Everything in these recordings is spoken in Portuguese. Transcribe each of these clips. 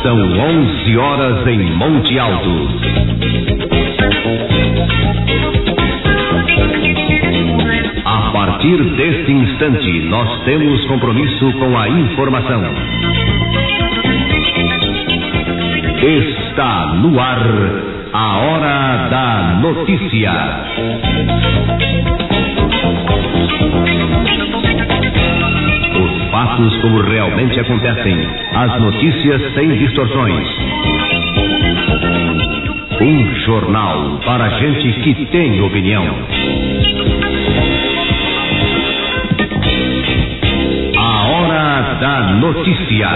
São 11 horas em Monte Alto. A partir deste instante, nós temos compromisso com a informação. Está no ar a Hora da Notícia. Os fatos como realmente acontecem, as notícias sem distorções. Um jornal para gente que tem opinião. A Hora da Notícia.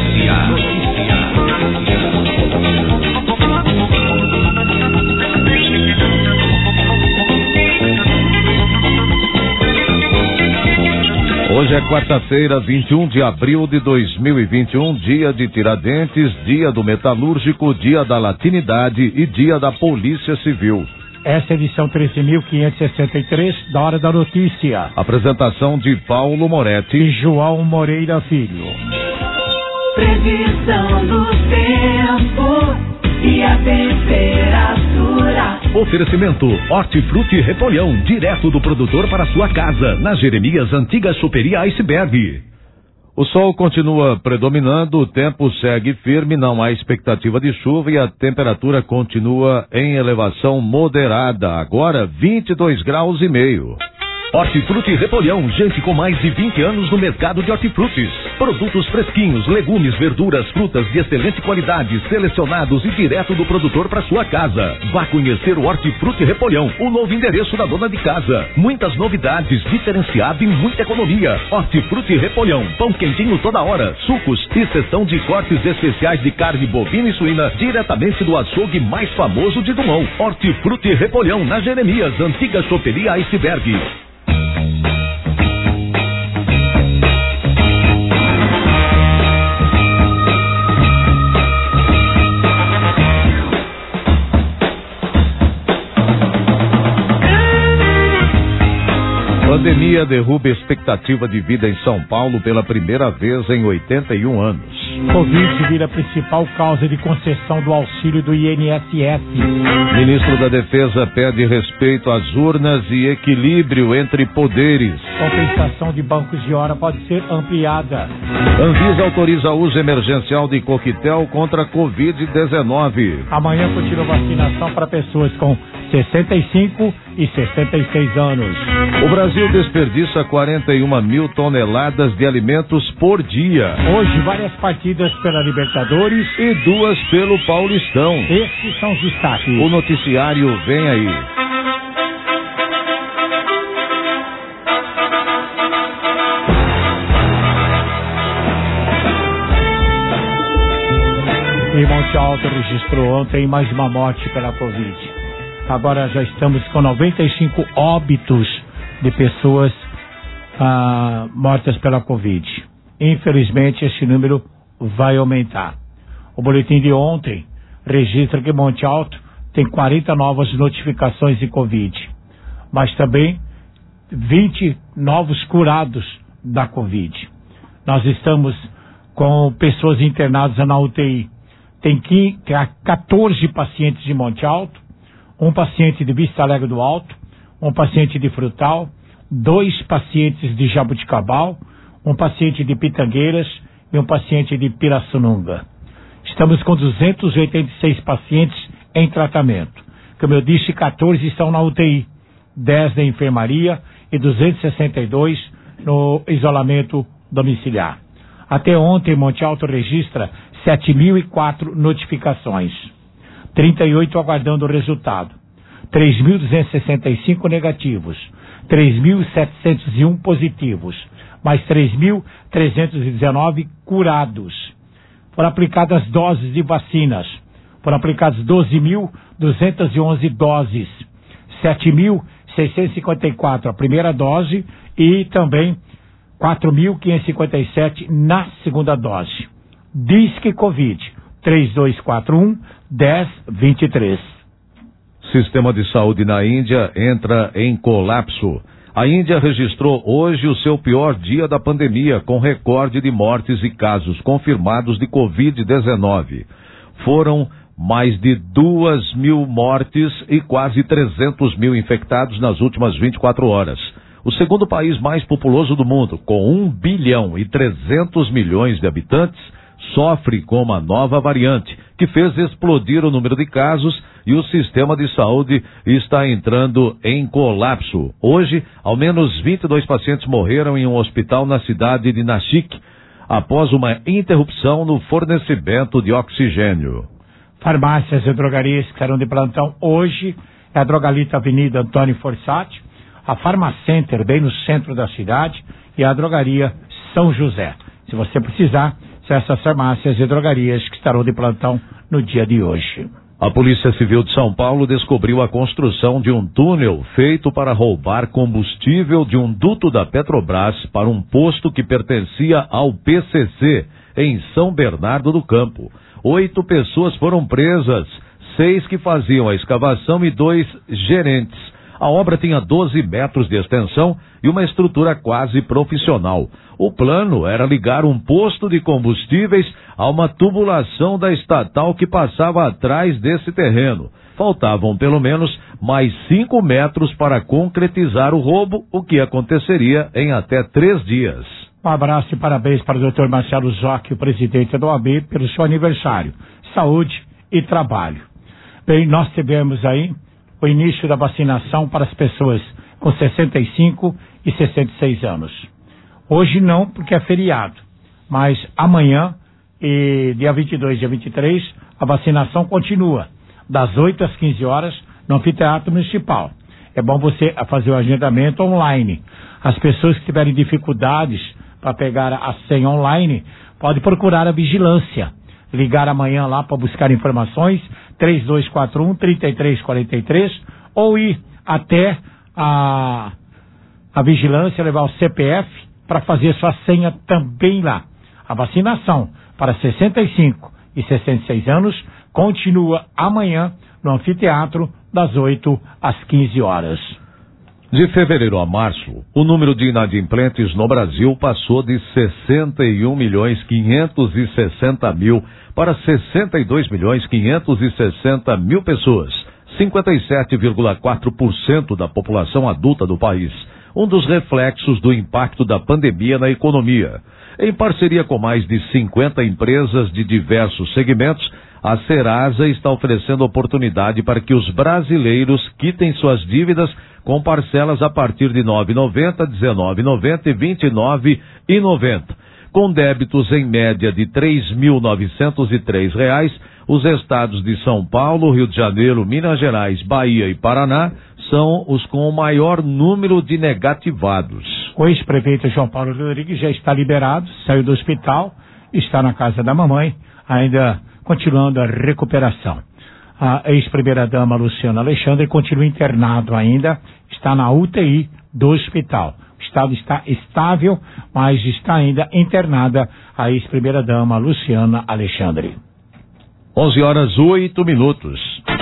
Hoje é quarta-feira, 21 de abril de 2021, dia de Tiradentes, dia do metalúrgico, dia da latinidade e dia da Polícia Civil. Essa é a edição 13.563 da Hora da Notícia. Apresentação de Paulo Moretti e João Moreira Filho. Previsão do tempo e a temperatura. Oferecimento Hortifruti Repolhão, direto do produtor para sua casa, na Jeremias Antiga Choperia Iceberg. O sol continua predominando, o tempo segue firme, não há expectativa de chuva e a temperatura continua em elevação moderada, agora 22 graus e meio. Hortifruti Repolhão, gente com mais de 20 anos no mercado de hortifrutis. Produtos fresquinhos, legumes, verduras, frutas de excelente qualidade, selecionados e direto do produtor para sua casa. Vá conhecer o Hortifruti Repolhão, o novo endereço da dona de casa. Muitas novidades, diferenciado e muita economia. Hortifruti Repolhão, pão quentinho toda hora, sucos e seção de cortes especiais de carne bovina e suína, diretamente do açougue mais famoso de Dumont. Hortifruti Repolhão, na Jeremias, Antiga Choperia Iceberg. Pandemia derruba expectativa de vida em São Paulo pela primeira vez em 81 anos. Covid vira a principal causa de concessão do auxílio do INSS. Ministro da Defesa pede respeito às urnas e equilíbrio entre poderes. Compensação de bancos de hora pode ser ampliada. Anvisa autoriza uso emergencial de coquetel contra a Covid-19. Amanhã continua vacinação para pessoas com 65 e 66 anos. O Brasil desperdiça 41 mil toneladas de alimentos por dia. Hoje, várias partidas pela Libertadores e 2 pelo Paulistão. Esses são os destaques. O noticiário vem aí. E Monte Alto registrou ontem mais uma morte pela Covid. Agora já estamos com 95 óbitos de pessoas mortas pela Covid. Infelizmente, esse número vai aumentar. O boletim de ontem registra que Monte Alto tem 40 novas notificações de Covid, mas também 20 novos curados da Covid. Nós estamos com pessoas internadas na UTI. Tem 14 pacientes de Monte Alto, um paciente de Vista Alegre do Alto, um paciente de Frutal, 2 pacientes de Jabuticabal, um paciente de Pitangueiras e um paciente de Pirassununga. Estamos com 286 pacientes em tratamento. Como eu disse, 14 estão na UTI, 10 na enfermaria e 262 no isolamento domiciliar. Até ontem, Monte Alto registra 7.004 notificações. 38 aguardando o resultado, 3.265 negativos, 3.701 positivos, mais 3.319 curados. Foram aplicadas doses de vacinas, foram aplicadas 12.211 doses, 7.654 a primeira dose e também 4.557 na segunda dose. Disque Covid 3241-1023. Sistema de saúde na Índia entra em colapso. A Índia registrou hoje o seu pior dia da pandemia, com recorde de mortes e casos confirmados de Covid-19. Foram mais de 2.000 mortes e quase 300 mil infectados nas últimas 24 horas. O segundo país mais populoso do mundo, com 1 bilhão e 300 milhões de habitantes, sofre com uma nova variante, que fez explodir o número de casos e o sistema de saúde está entrando em colapso. Hoje, ao menos 22 pacientes morreram em um hospital na cidade de Nashik, após uma interrupção no fornecimento de oxigênio. Farmácias e drogarias que estarão de plantão hoje é a Drogalita Avenida Antônio Fossati, a Farmacenter bem no centro da cidade e a Drogaria São José. Se você precisar, são essas farmácias e drogarias que estarão de plantão no dia de hoje. A Polícia Civil de São Paulo descobriu a construção de um túnel feito para roubar combustível de um duto da Petrobras para um posto que pertencia ao PCC, em São Bernardo do Campo. 8 pessoas foram presas, 6 que faziam a escavação e 2 gerentes. A obra tinha 12 metros de extensão e uma estrutura quase profissional. O plano era ligar um posto de combustíveis a uma tubulação da estatal que passava atrás desse terreno. Faltavam pelo menos mais 5 metros para concretizar o roubo, o que aconteceria em até 3 dias. Um abraço e parabéns para o Dr. Marcelo Zocchi, o presidente da OAB, pelo seu aniversário. Saúde e trabalho. Bem, nós tivemos aí o início da vacinação para as pessoas com 65 e 66 anos. Hoje não, porque é feriado, mas amanhã, e dia 22 e dia 23, a vacinação continua, das 8 às 15 horas, no Anfiteatro Municipal. É bom você fazer o agendamento online. As pessoas que tiverem dificuldades para pegar a senha online, pode procurar a vigilância. Ligar amanhã lá para buscar informações, 3241-3343, ou ir até a vigilância, levar o CPF para fazer sua senha também lá. A vacinação para 65 e 66 anos continua amanhã no Anfiteatro, das 8 às 15 horas. De fevereiro a março, o número de inadimplentes no Brasil passou de 61.560.000 para 62.560.000 pessoas, 57,4% da população adulta do país, um dos reflexos do impacto da pandemia na economia. Em parceria com mais de 50 empresas de diversos segmentos, a Serasa está oferecendo oportunidade para que os brasileiros quitem suas dívidas com parcelas a partir de R$ 9,90, R$ 19,90 e R$ 29,90. Com débitos em média de R$ 3.903, os estados de São Paulo, Rio de Janeiro, Minas Gerais, Bahia e Paraná são os com o maior número de negativados. O ex-prefeito João Paulo Rodrigues já está liberado, saiu do hospital, está na casa da mamãe, ainda continuando a recuperação. A ex-primeira-dama Luciana Alexandre continua internado ainda, está na UTI do hospital. O estado está estável, mas está ainda internada a ex-primeira-dama Luciana Alexandre. 11h08.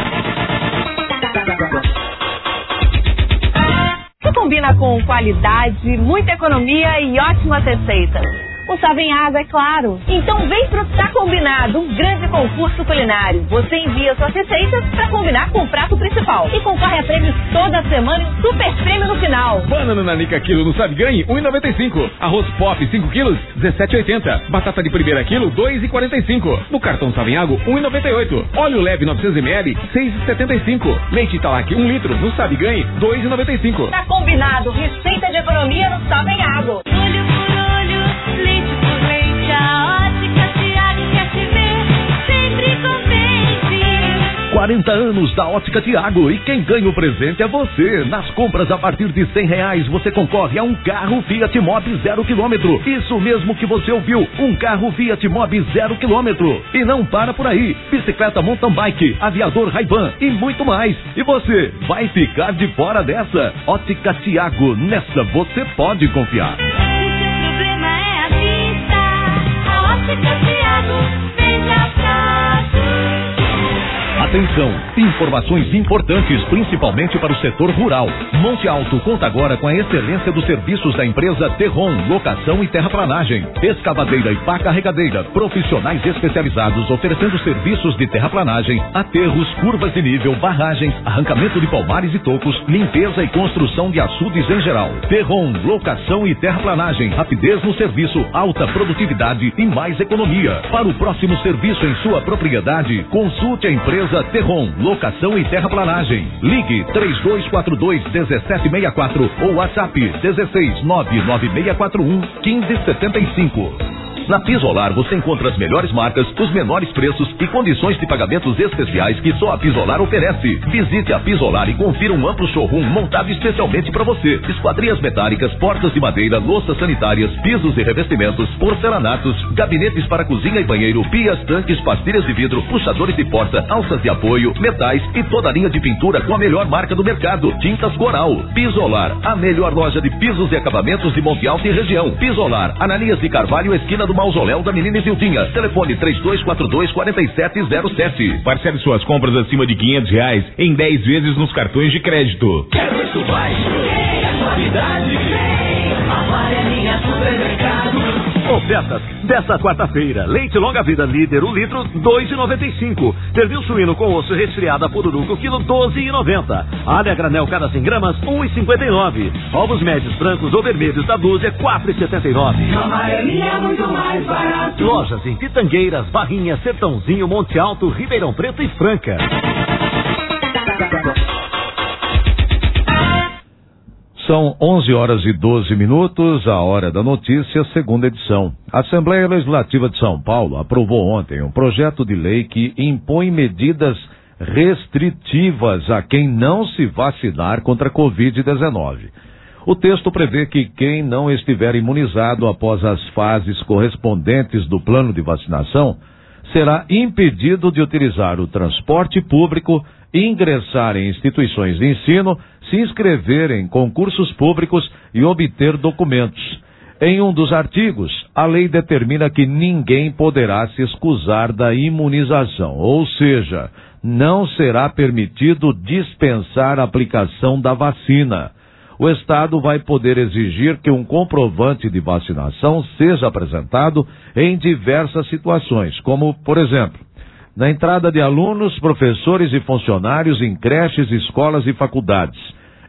Que combina com qualidade, muita economia e ótimas receitas. O Savem Água, é claro. Então vem pro Tá Combinado, um grande concurso culinário. Você envia suas receitas para combinar com o prato principal e concorre a prêmios toda semana e um super prêmio no final. Banana nanica quilo no Sabe Ganhe, R$ 1,95. Arroz pop 5 quilos, R$ 17,80. Batata de primeira quilo, R$ 2,45. No cartão Savem Água, R$ 1,98. Óleo leve 900 ml, R$ 6,75. Leite Italac 1 litro no Sabe Ganhe, R$ 2,95. Tá combinado, receita de economia no Savem Água. Olho por olho, leite por leite, a Ótica Tiago quer te ver sempre contente. 40 anos da Ótica Tiago e quem ganha o presente é você. Nas compras a partir de R$100 você concorre a um carro Fiat Mobi 0 km. Isso mesmo que você ouviu, um carro Fiat Mobi 0 km. E não para por aí, bicicleta mountain bike, aviador Ray-Ban e muito mais. E você vai ficar de fora dessa? Ótica Tiago, nessa você pode confiar. Atenção, informações importantes, principalmente para o setor rural. Monte Alto conta agora com a excelência dos serviços da empresa Terron, locação e terraplanagem, escavadeira e pá carregadeira, profissionais especializados oferecendo serviços de terraplanagem, aterros, curvas de nível, barragens, arrancamento de palmares e tocos, limpeza e construção de açudes em geral. Terron, locação e terraplanagem, rapidez no serviço, alta produtividade e mais economia. Para o próximo serviço em sua propriedade, consulte a empresa Terron, locação e terraplanagem. Ligue 3242-1764 ou WhatsApp 1699641-1575. Na Pisolar você encontra as melhores marcas, os menores preços e condições de pagamentos especiais que só a Pisolar oferece. Visite a Pisolar e confira um amplo showroom montado especialmente para você. Esquadrias metálicas, portas de madeira, louças sanitárias, pisos e revestimentos, porcelanatos, gabinetes para cozinha e banheiro, pias, tanques, pastilhas de vidro, puxadores de porta, alças de apoio, metais e toda a linha de pintura com a melhor marca do mercado, Tintas Coral. Pisolar, a melhor loja de pisos e acabamentos de Monte Alto e região. Pisolar, Ananias de Carvalho, esquina do Mausoléu da Menina Isildinha. Telefone 3242-4707. Parcele suas compras acima de R$500 em 10 vezes nos cartões de crédito. Quero preço baixo, a qualidade vem. Amarelinha Supermercado. Ofertas desta quarta-feira: leite longa vida líder 1 litro R$2,95. Pernil suíno com osso resfriada pururuco quilo R$12,90. Alha granel cada 100 gramas R$1,59. Ovos médios brancos ou vermelhos da dúzia R$4,79. Amarelinha é muito mais barato. Lojas em Pitangueiras, Barrinha, Sertãozinho, Monte Alto, Ribeirão Preto e Franca. São 11h12, a hora da notícia, segunda edição. A Assembleia Legislativa de São Paulo aprovou ontem um projeto de lei que impõe medidas restritivas a quem não se vacinar contra a Covid-19. O texto prevê que quem não estiver imunizado após as fases correspondentes do plano de vacinação será impedido de utilizar o transporte público, ingressar em instituições de ensino, se inscrever em concursos públicos e obter documentos. Em um dos artigos, a lei determina que ninguém poderá se excusar da imunização, ou seja, não será permitido dispensar a aplicação da vacina. O Estado vai poder exigir que um comprovante de vacinação seja apresentado em diversas situações, como, por exemplo, na entrada de alunos, professores e funcionários em creches, escolas e faculdades,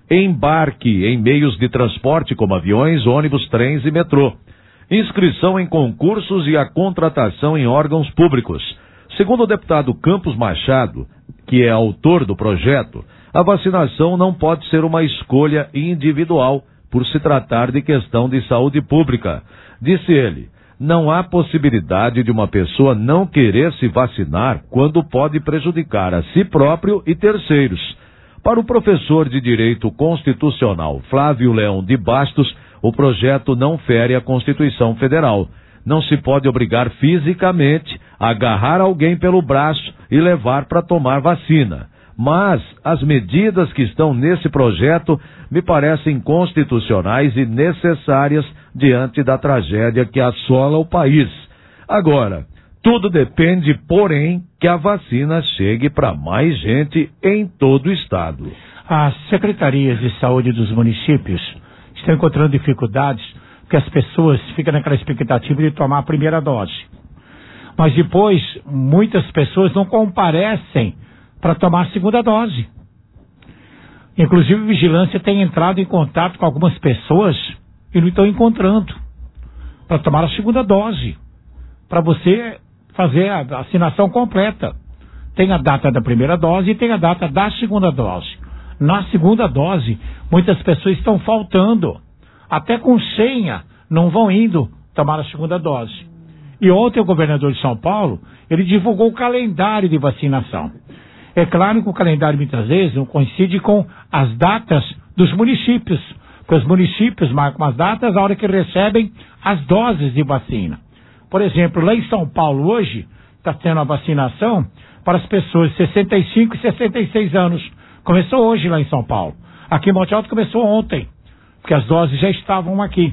embarque em meios de transporte como aviões, ônibus, trens e metrô, inscrição em concursos e a contratação em órgãos públicos. Segundo o deputado Campos Machado, que é autor do projeto, a vacinação não pode ser uma escolha individual por se tratar de questão de saúde pública. Disse ele, não há possibilidade de uma pessoa não querer se vacinar quando pode prejudicar a si próprio e terceiros. Para o professor de Direito Constitucional Flávio Leão de Bastos, o projeto não fere a Constituição Federal. Não se pode obrigar fisicamente a agarrar alguém pelo braço e levar para tomar vacina. Mas as medidas que estão nesse projeto me parecem constitucionais e necessárias diante da tragédia que assola o país. Agora, tudo depende, porém, que a vacina chegue para mais gente em todo o estado. As secretarias de saúde dos municípios estão encontrando dificuldades porque as pessoas ficam naquela expectativa de tomar a primeira dose. Mas depois, muitas pessoas não comparecem para tomar a segunda dose. Inclusive, a vigilância tem entrado em contato com algumas pessoas e não estão encontrando para tomar a segunda dose, para você fazer a vacinação completa. Tem a data da primeira dose e tem a data da segunda dose. Na segunda dose, muitas pessoas estão faltando, até com senha, não vão indo tomar a segunda dose. E ontem o governador de São Paulo, ele divulgou o calendário de vacinação. É claro que o calendário muitas vezes não coincide com as datas dos municípios, porque os municípios marcam as datas a hora que recebem as doses de vacina. Por exemplo, lá em São Paulo hoje está tendo a vacinação para as pessoas de 65 e 66 anos. Começou hoje lá em São Paulo. Aqui em Monte Alto começou ontem, porque as doses já estavam aqui.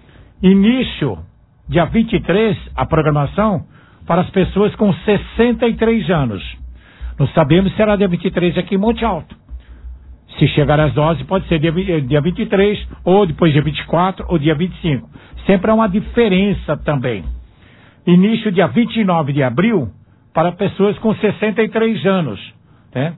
Início, dia 23, a programação para as pessoas com 63 anos. Não sabemos se será dia 23 aqui em Monte Alto. Se chegar às doses, pode ser dia 23, ou depois dia 24, ou dia 25. Sempre há uma diferença também. Início dia 29 de abril, para pessoas com 63 anos. Né?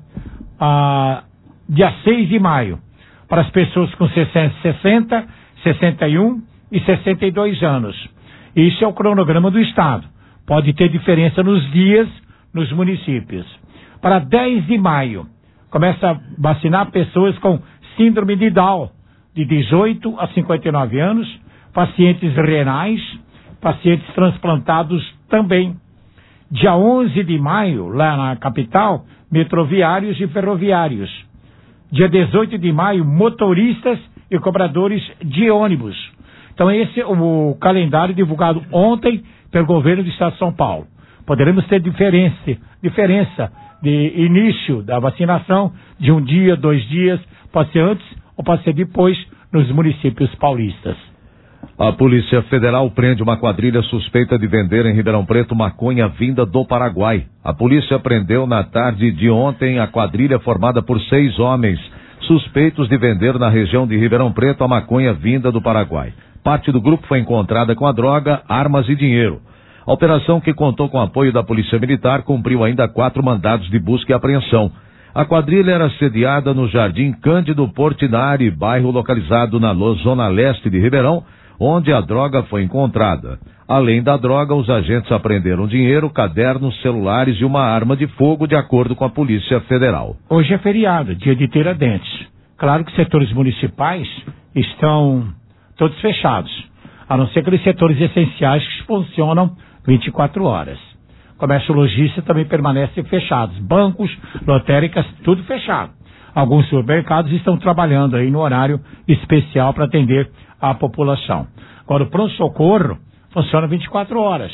Dia 6 de maio, para as pessoas com 60, 61 e 62 anos. Isso é o cronograma do Estado. Pode ter diferença nos dias, nos municípios. Para 10 de maio, começa a vacinar pessoas com síndrome de Down, de 18 a 59 anos, pacientes renais, pacientes transplantados também. Dia 11 de maio, lá na capital, metroviários e ferroviários. Dia 18 de maio, motoristas e cobradores de ônibus. Então esse é o calendário divulgado ontem pelo governo do Estado de São Paulo. Poderemos ter diferença de início da vacinação de um dia, 2 dias, pode ser antes ou pode ser depois nos municípios paulistas. A Polícia Federal prende uma quadrilha suspeita de vender em Ribeirão Preto maconha vinda do Paraguai. A polícia prendeu na tarde de ontem a quadrilha formada por 6 homens, suspeitos de vender na região de Ribeirão Preto a maconha vinda do Paraguai. Parte do grupo foi encontrada com a droga, armas e dinheiro. A operação, que contou com o apoio da Polícia Militar, cumpriu ainda 4 mandados de busca e apreensão. A quadrilha era sediada no Jardim Cândido Portinari, bairro localizado na zona leste de Ribeirão, onde a droga foi encontrada. Além da droga, os agentes apreenderam dinheiro, cadernos, celulares e uma arma de fogo, de acordo com a Polícia Federal. Hoje é feriado, dia de Tiradentes. Claro que setores municipais estão todos fechados, a não ser aqueles setores essenciais que funcionam 24 horas. Comércio logístico também permanece fechados. Bancos, lotéricas, tudo fechado. Alguns supermercados estão trabalhando aí no horário especial para atender a população. Agora, o pronto-socorro funciona 24 horas.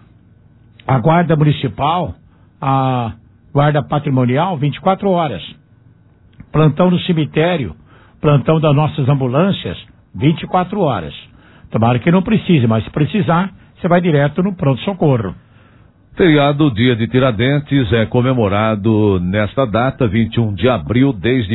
A guarda municipal, a guarda patrimonial, 24 horas. Plantão no cemitério, plantão das nossas ambulâncias, 24 horas. Tomara que não precise, mas se precisar, você vai direto no pronto-socorro. Feriado Dia de Tiradentes é comemorado nesta data, 21 de abril, desde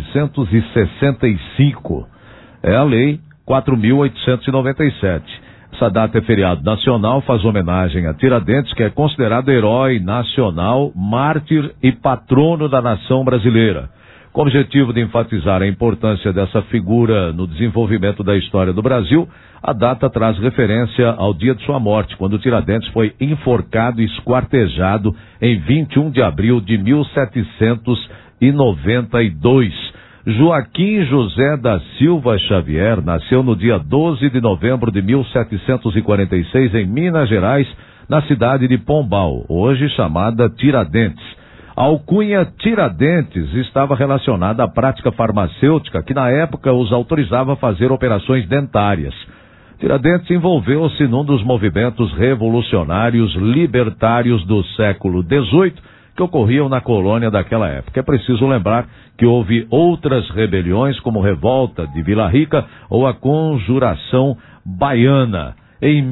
1965. É a Lei 4.897. Essa data é feriado nacional, faz homenagem a Tiradentes, que é considerado herói nacional, mártir e patrono da nação brasileira. Com o objetivo de enfatizar a importância dessa figura no desenvolvimento da história do Brasil, a data traz referência ao dia de sua morte, quando Tiradentes foi enforcado e esquartejado em 21 de abril de 1792. Joaquim José da Silva Xavier nasceu no dia 12 de novembro de 1746 em Minas Gerais, na cidade de Pombal, hoje chamada Tiradentes. A alcunha Tiradentes estava relacionada à prática farmacêutica que na época os autorizava a fazer operações dentárias. Tiradentes envolveu-se num dos movimentos revolucionários libertários do século XVIII que ocorriam na colônia daquela época. É preciso lembrar que houve outras rebeliões, como Revolta de Vila Rica ou a Conjuração Baiana. Em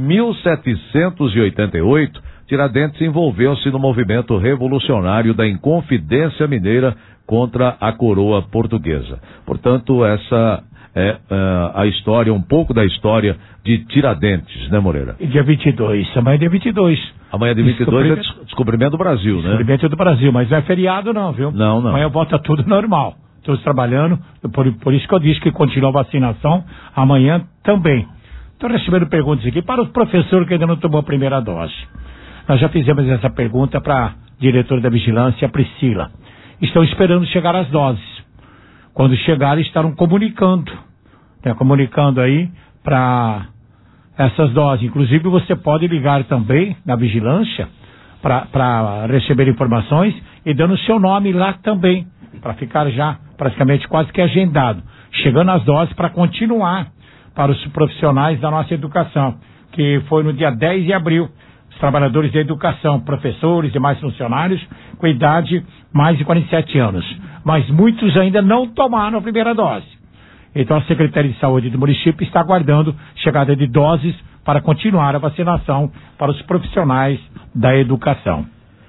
1788, Tiradentes envolveu-se no movimento revolucionário da Inconfidência Mineira contra a coroa portuguesa. Portanto, essa é a história, um pouco da história de Tiradentes, né, Moreira? E dia 22, amanhã é dia 22. Amanhã é dia 22 é descobrimento do Brasil, né? Descobrimento do Brasil, mas não é feriado não, viu? Não. Amanhã volta tudo normal, todos trabalhando, por isso que eu disse que continua a vacinação, amanhã também. Estou recebendo perguntas aqui para os professores que ainda não tomou a primeira dose. Nós já fizemos essa pergunta para a diretora da Vigilância, a Priscila. Estão esperando chegar as doses. Quando chegarem, estarão comunicando. Comunicando aí para essas doses. Inclusive, você pode ligar também na Vigilância para receber informações e dando o seu nome lá também, para ficar já praticamente quase que agendado. Chegando as doses para continuar para os profissionais da nossa educação, que foi no dia 10 de abril. Trabalhadores da educação, professores e mais funcionários com idade mais de 47 anos. Mas muitos ainda não tomaram a primeira dose. Então a Secretaria de Saúde do município está aguardando chegada de doses para continuar a vacinação para os profissionais da educação.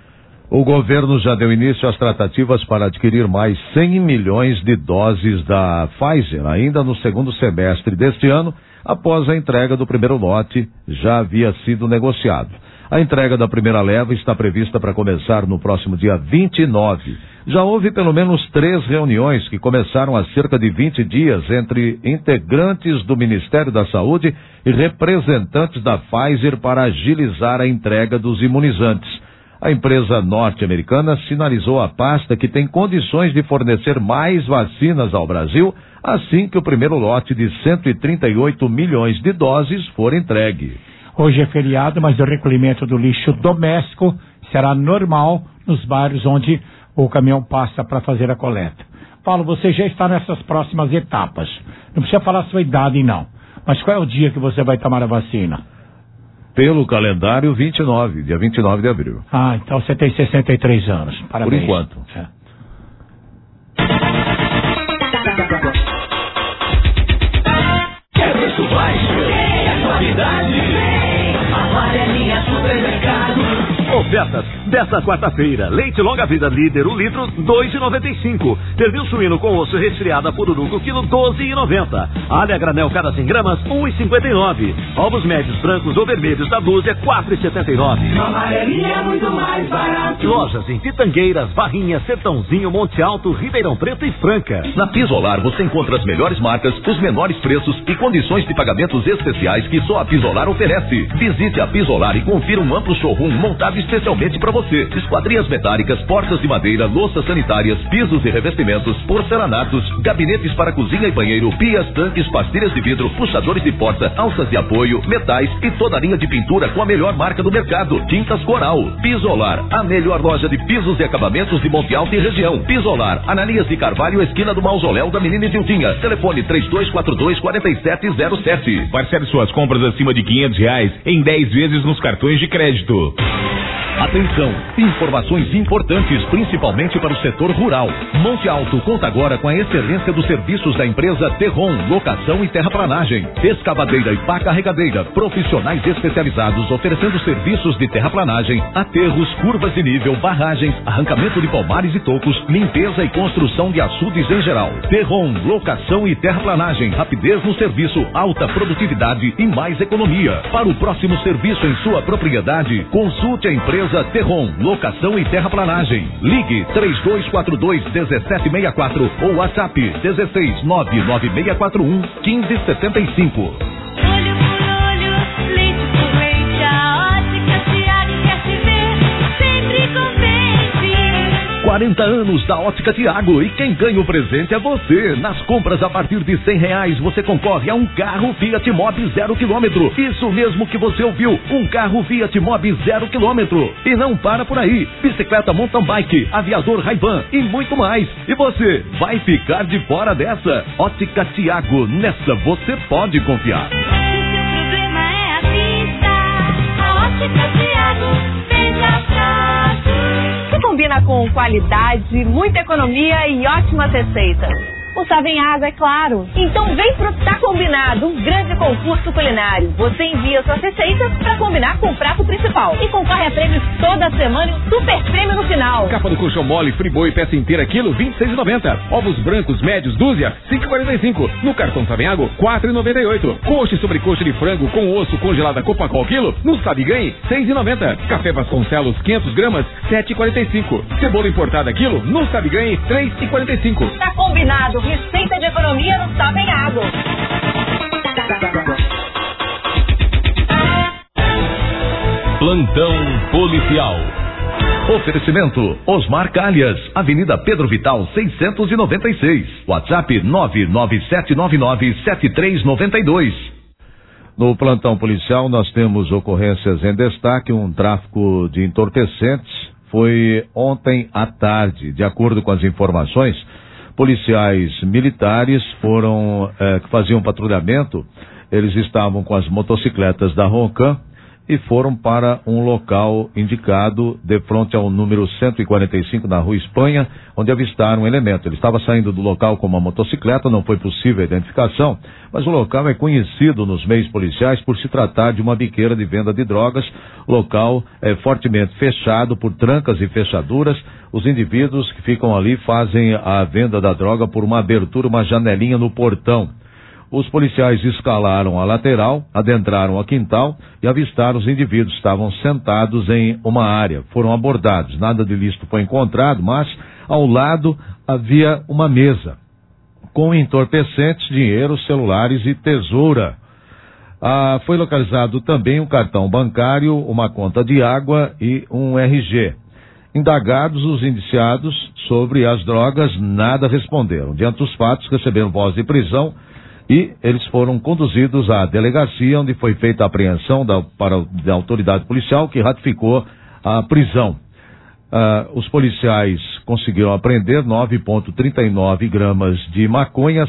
O governo já deu início às tratativas para adquirir mais 100 milhões de doses da Pfizer, ainda no segundo semestre deste ano, após a entrega do primeiro lote, já havia sido negociado. A entrega da primeira leva está prevista para começar no próximo dia 29. Já houve pelo menos 3 reuniões que começaram há cerca de 20 dias entre integrantes do Ministério da Saúde e representantes da Pfizer para agilizar a entrega dos imunizantes. A empresa norte-americana sinalizou à pasta que tem condições de fornecer mais vacinas ao Brasil assim que o primeiro lote de 138 milhões de doses for entregue. Hoje é feriado, mas o recolhimento do lixo doméstico será normal nos bairros onde o caminhão passa para fazer a coleta. Paulo, você já está nessas próximas etapas. Não precisa falar a sua idade, não. Mas qual é o dia que você vai tomar a vacina? Pelo calendário, dia 29 de abril. Ah, então você tem 63 anos. Parabéns. Por enquanto. Quer preço baixo? É qualidade. Amarelinha Supermercado. Ofertas desta quarta-feira. Leite longa vida líder, 1 litro, R$ 2,95. Pernil suíno com osso resfriada Pururuco, quilo, R$ 12,90. Alha granel cada 100 gramas, R$ 1,59. Ovos médios brancos ou vermelhos da dúzia, R$ 4,79. Amarelinha é muito mais barato. Lojas em Pitangueiras, Barrinha, Sertãozinho, Monte Alto, Ribeirão Preto e Franca. Na Pisolar você encontra as melhores marcas, os menores preços e condições de pagamentos especiais que só a Pisolar oferece. Visite a Pisolar e confira um amplo showroom montado especialmente para você. Esquadrias metálicas, portas de madeira, louças sanitárias, pisos e revestimentos, porcelanatos, gabinetes para cozinha e banheiro, pias, tanques, pastilhas de vidro, puxadores de porta, alças de apoio, metais e toda a linha de pintura com a melhor marca do mercado. Tintas Coral. Pisolar, a melhor loja de pisos e acabamentos de Monte Alto e região. Pisolar, Ananias de Carvalho, esquina do Mausoléu da Menina Edildinha. Telefone 3242-4707. Parcele suas compras acima de R$500 em 10 vezes nos cartões de crédito. Atenção, informações importantes, principalmente para o setor rural. Monte Alto conta agora com a excelência dos serviços da empresa Terron, locação e terraplanagem, escavadeira e pá carregadeira, profissionais especializados oferecendo serviços de terraplanagem, aterros, curvas de nível, barragens, arrancamento de palmares e tocos, limpeza e construção de açudes em geral. Terron, locação e terraplanagem, rapidez no serviço, alta produtividade e mais economia. Para o próximo serviço em sua propriedade, consulte a empresa Terron, locação e terraplanagem. Ligue 3242-1764 ou WhatsApp 16-99641-1575. Olho por olho, leite por leite, a Ótica Tiago quer te ver sempre contente. 40 anos da Ótica Tiago e quem ganha o presente é você. Nas compras a partir de R$100 você concorre a um carro Fiat Mobi 0 km. Isso mesmo que você ouviu, um carro Fiat Mobi 0 km. E não para por aí, bicicleta mountain bike, aviador Ray-Ban e muito mais. E você vai ficar de fora dessa? Ótica Tiago, nessa você pode confiar. Se seu problema é a vista, a Ótica Tiago veja fácil. Que combina com qualidade, muita economia e ótimas receitas. O Savem Água, é claro. Então vem pro Tá Combinado, um grande concurso culinário. Você envia suas receitas pra combinar com o prato principal. E concorre a prêmios toda semana e um super prêmio no final. Capa do colchão mole, friboi, peça inteira, quilo, R$ 26,90. Ovos brancos médios, dúzia, R$ 5,45. No cartão Savem Água, R$ 4,98. Coxa e sobrecoxa de frango com osso congelada Copacol quilo, no Sabe Ganhe, R$ 6,90. Café Vasconcelos, 500 gramas, R$ 7,45. Cebola importada quilo, no Sabe Ganhe, R$ 3,45. Tá combinado. Receita de economia no Savem Água. Plantão policial. Oferecimento Osmar Calhas, Avenida Pedro Vital 696. WhatsApp 997997392. No plantão policial nós temos ocorrências em destaque. Um tráfico de entorpecentes foi ontem à tarde. De acordo com as informações, policiais militares que faziam patrulhamento, eles estavam com as motocicletas da Roncam e foram para um local indicado de frente ao número 145 na Rua Espanha, onde avistaram um elemento. Ele estava saindo do local com uma motocicleta, não foi possível a identificação, mas o local é conhecido nos meios policiais por se tratar de uma biqueira de venda de drogas. O local é fortemente fechado por trancas e fechaduras. Os indivíduos que ficam ali fazem a venda da droga por uma abertura, uma janelinha no portão. Os policiais escalaram a lateral, adentraram a quintal e avistaram os indivíduos. Estavam sentados em uma área. Foram abordados. Nada de ilícito foi encontrado, mas ao lado havia uma mesa com entorpecentes, dinheiro, celulares e tesoura. Foi localizado também um cartão bancário, uma conta de água e um RG. Indagados, os indiciados sobre as drogas nada responderam. Diante dos fatos, receberam voz de prisão e eles foram conduzidos à delegacia, onde foi feita a apreensão da autoridade policial, que ratificou a prisão. Os policiais conseguiram apreender 9,39 gramas de maconha,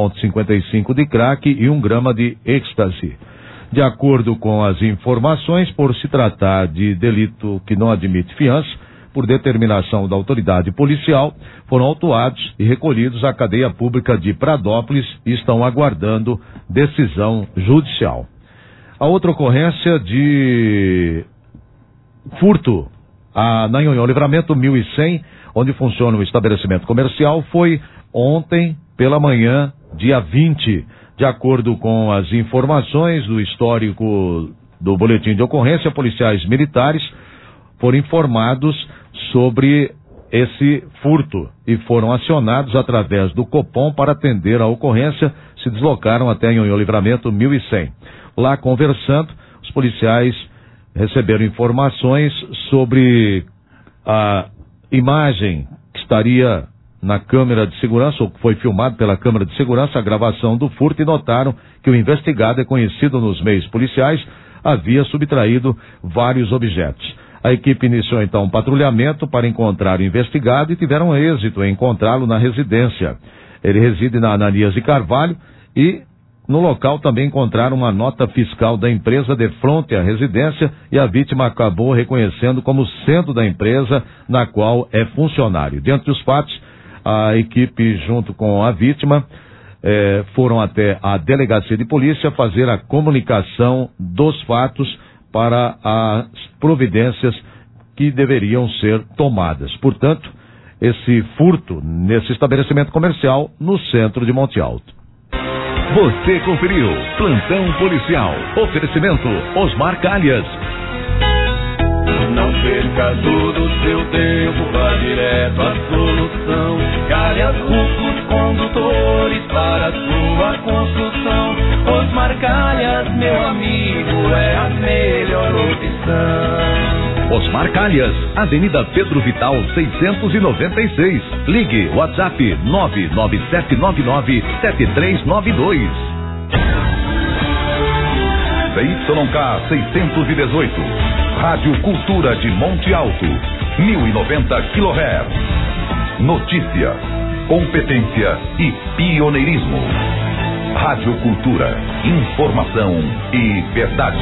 6,55 de crack e 1 grama de êxtase. De acordo com as informações, por se tratar de delito que não admite fiança, por determinação da autoridade policial, foram autuados e recolhidos à cadeia pública de Pradópolis e estão aguardando decisão judicial. A outra ocorrência de furto na Nhonhô Livramento 1100, onde funciona um estabelecimento comercial, foi ontem pela manhã, dia 20. De acordo com as informações do histórico do boletim de ocorrência, policiais militares foram informados sobre esse furto e foram acionados através do Copom para atender a ocorrência. Se deslocaram até Nhonhô Livramento 1100. Lá conversando, os policiais receberam informações sobre a imagem que estaria na câmera de segurança, ou que foi filmado pela câmera de segurança, a gravação do furto, e notaram que o investigado, é conhecido nos meios policiais, havia subtraído vários objetos. A equipe iniciou então um patrulhamento para encontrar o investigado e tiveram êxito em encontrá-lo na residência. Ele reside na Ananias de Carvalho e no local também encontraram uma nota fiscal da empresa de frente à residência, e a vítima acabou reconhecendo como sendo da empresa na qual é funcionário. Diante dos fatos, a equipe junto com a vítima foram até a delegacia de polícia fazer a comunicação dos fatos para as providências que deveriam ser tomadas. Portanto, esse furto nesse estabelecimento comercial no centro de Monte Alto. Você conferiu Plantão Policial. Oferecimento Osmar Calhas. Não perca todo o seu tempo, vá direto à solução. Calhas Rufos Condutores para sua construção. Osmar Calhas, meu amigo, é a melhor opção. Osmar Calhas, Avenida Pedro Vital 696. Ligue WhatsApp 997997392. ZYK 618. Rádio Cultura de Monte Alto, 1090 kHz. Notícia, competência e pioneirismo. Rádio Cultura, informação e verdade.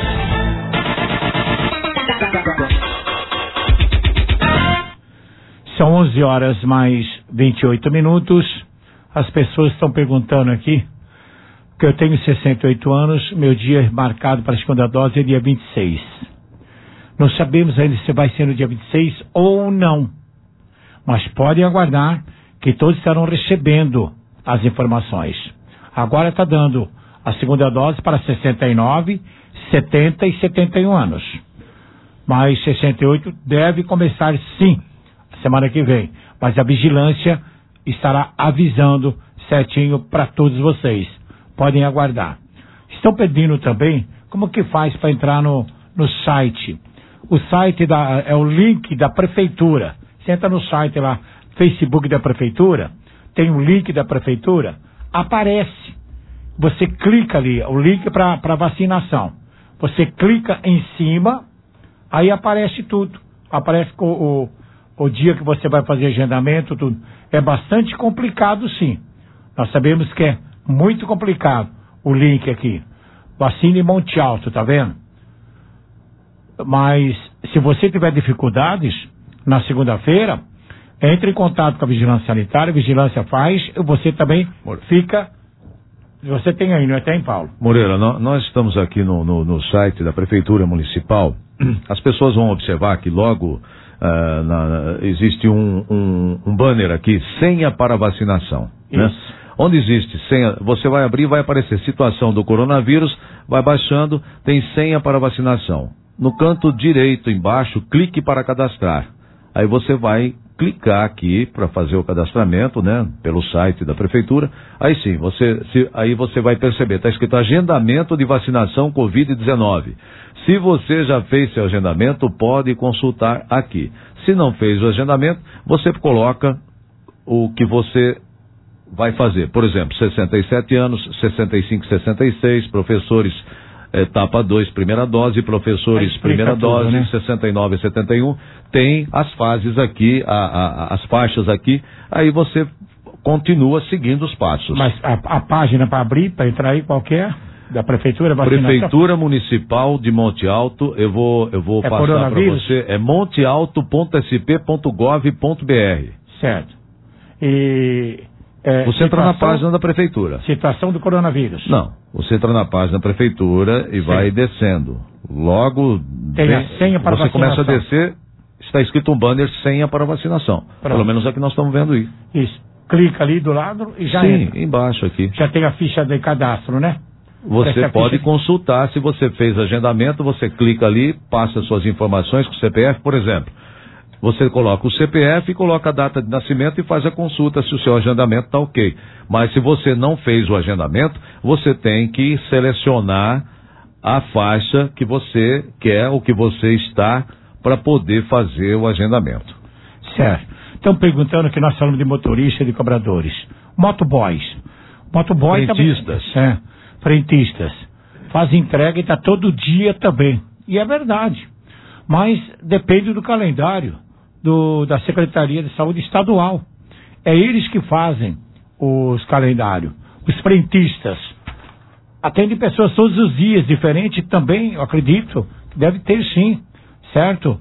São 11 horas mais 28 minutos. As pessoas estão perguntando aqui, que eu tenho 68 anos, meu dia marcado para a segunda dose é dia 26. Não sabemos ainda se vai ser no dia 26 ou não. Mas podem aguardar que todos estarão recebendo as informações. Agora está dando a segunda dose para 69, 70 e 71 anos. Mas 68 deve começar sim, semana que vem. Mas a vigilância estará avisando certinho para todos vocês. Podem aguardar. Estão pedindo também como que faz para entrar no site. O site é o link da prefeitura. Você entra no site lá, Facebook da prefeitura, tem um link da prefeitura, aparece. Você clica ali, o link para vacinação. Você clica em cima, aí aparece tudo. Aparece o dia que você vai fazer agendamento, tudo. É bastante complicado, sim. Nós sabemos que é muito complicado o link aqui. Vacine Monte Alto, tá vendo? Mas se você tiver dificuldades na segunda-feira, entre em contato com a Vigilância Sanitária, a Vigilância faz, e você também fica... Você tem aí, não é? Tem, Paulo? Moreira, nós estamos aqui no site da Prefeitura Municipal. As pessoas vão observar que logo existe um banner aqui, senha para vacinação. Né? Onde existe senha, você vai abrir, vai aparecer situação do coronavírus, vai baixando, tem senha para vacinação. No canto direito embaixo, clique para cadastrar. Aí você vai clicar aqui para fazer o cadastramento, né, pelo site da prefeitura. Aí sim, aí você vai perceber, está escrito agendamento de vacinação Covid-19. Se você já fez seu agendamento, pode consultar aqui. Se não fez o agendamento, você coloca o que você vai fazer. Por exemplo, 67 anos, 65, 66, professores etapa 2, primeira dose, professores, primeira dose, né? 69 e 71, tem as fases aqui, as faixas aqui, aí você continua seguindo os passos. Mas a página para abrir, para entrar aí, qual que é? Da Prefeitura? Prefeitura Municipal de Monte Alto, eu vou passar para você, é montealto.sp.gov.br. Certo. Você entra na página da Prefeitura. Situação do coronavírus. Não, você entra na página da Prefeitura e vai descendo. Logo, tem a senha para você vacinação. começa a descer, está escrito um banner, senha para vacinação. Pronto. Pelo menos é que nós estamos vendo aí. Isso. Clica ali do lado e já entra. Sim, embaixo aqui. Já tem a ficha de cadastro, né? Você pode consultar, se você fez agendamento, você clica ali, passa suas informações com o CPF, por exemplo. Você coloca o CPF e coloca a data de nascimento e faz a consulta se o seu agendamento está ok. Mas se você não fez o agendamento, você tem que selecionar a faixa que você quer ou que você está para poder fazer o agendamento. Certo. Estão perguntando que nós falamos de motorista e de cobradores. Motoboys. Frentistas. Também. Frentistas. Faz entrega e está todo dia também. E é verdade. Mas depende do calendário da Secretaria de Saúde Estadual. É eles que fazem os calendários. Os frentistas atendem pessoas todos os dias, diferente também, eu acredito, que deve ter sim, certo?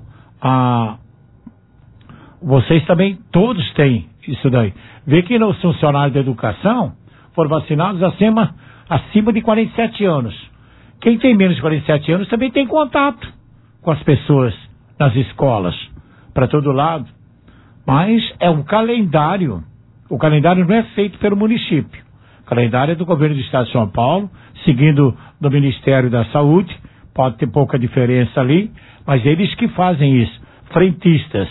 Vocês também, todos têm isso daí. Vê que os funcionários da educação foram vacinados acima de 47 anos. Quem tem menos de 47 anos também tem contato com as pessoas nas escolas, para todo lado. Mas é um calendário. O calendário não é feito pelo município. O calendário é do governo do estado de São Paulo, seguindo do Ministério da Saúde. Pode ter pouca diferença ali, mas eles que fazem isso. Frentistas.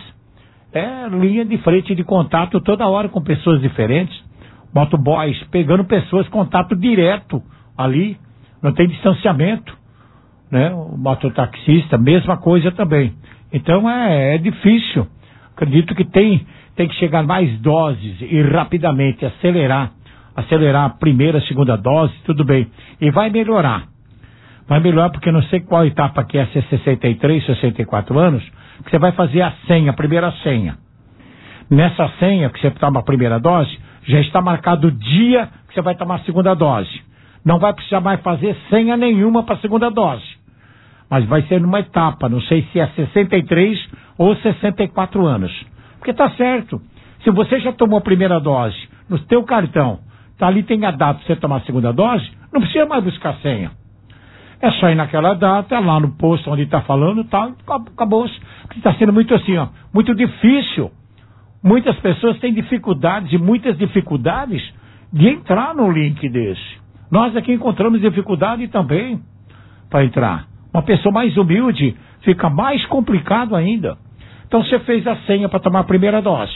É linha de frente de contato toda hora com pessoas diferentes. Motoboys, pegando pessoas, contato direto ali. Não tem distanciamento. Né? O mototaxista, mesma coisa também. Então é difícil. Acredito que tem que chegar mais doses e rapidamente acelerar a primeira, a segunda dose, tudo bem. E vai melhorar. Vai melhorar porque não sei qual etapa que é, se é 63, 64 anos, que você vai fazer a primeira senha. Nessa senha que você toma a primeira dose, já está marcado o dia que você vai tomar a segunda dose. Não vai precisar mais fazer senha nenhuma para a segunda dose. Mas vai ser numa etapa, não sei se é 63 ou 64 anos. Porque está certo. Se você já tomou a primeira dose, no teu cartão, tá ali tem a data para você tomar a segunda dose, não precisa mais buscar senha. É só ir naquela data, lá no posto onde está falando, tá, acabou. Porque está sendo muito assim, ó, muito difícil. Muitas pessoas têm dificuldades e muitas dificuldades de entrar no link desse. Nós aqui encontramos dificuldade também para entrar. Uma pessoa mais humilde fica mais complicado ainda. Então você fez a senha para tomar a primeira dose.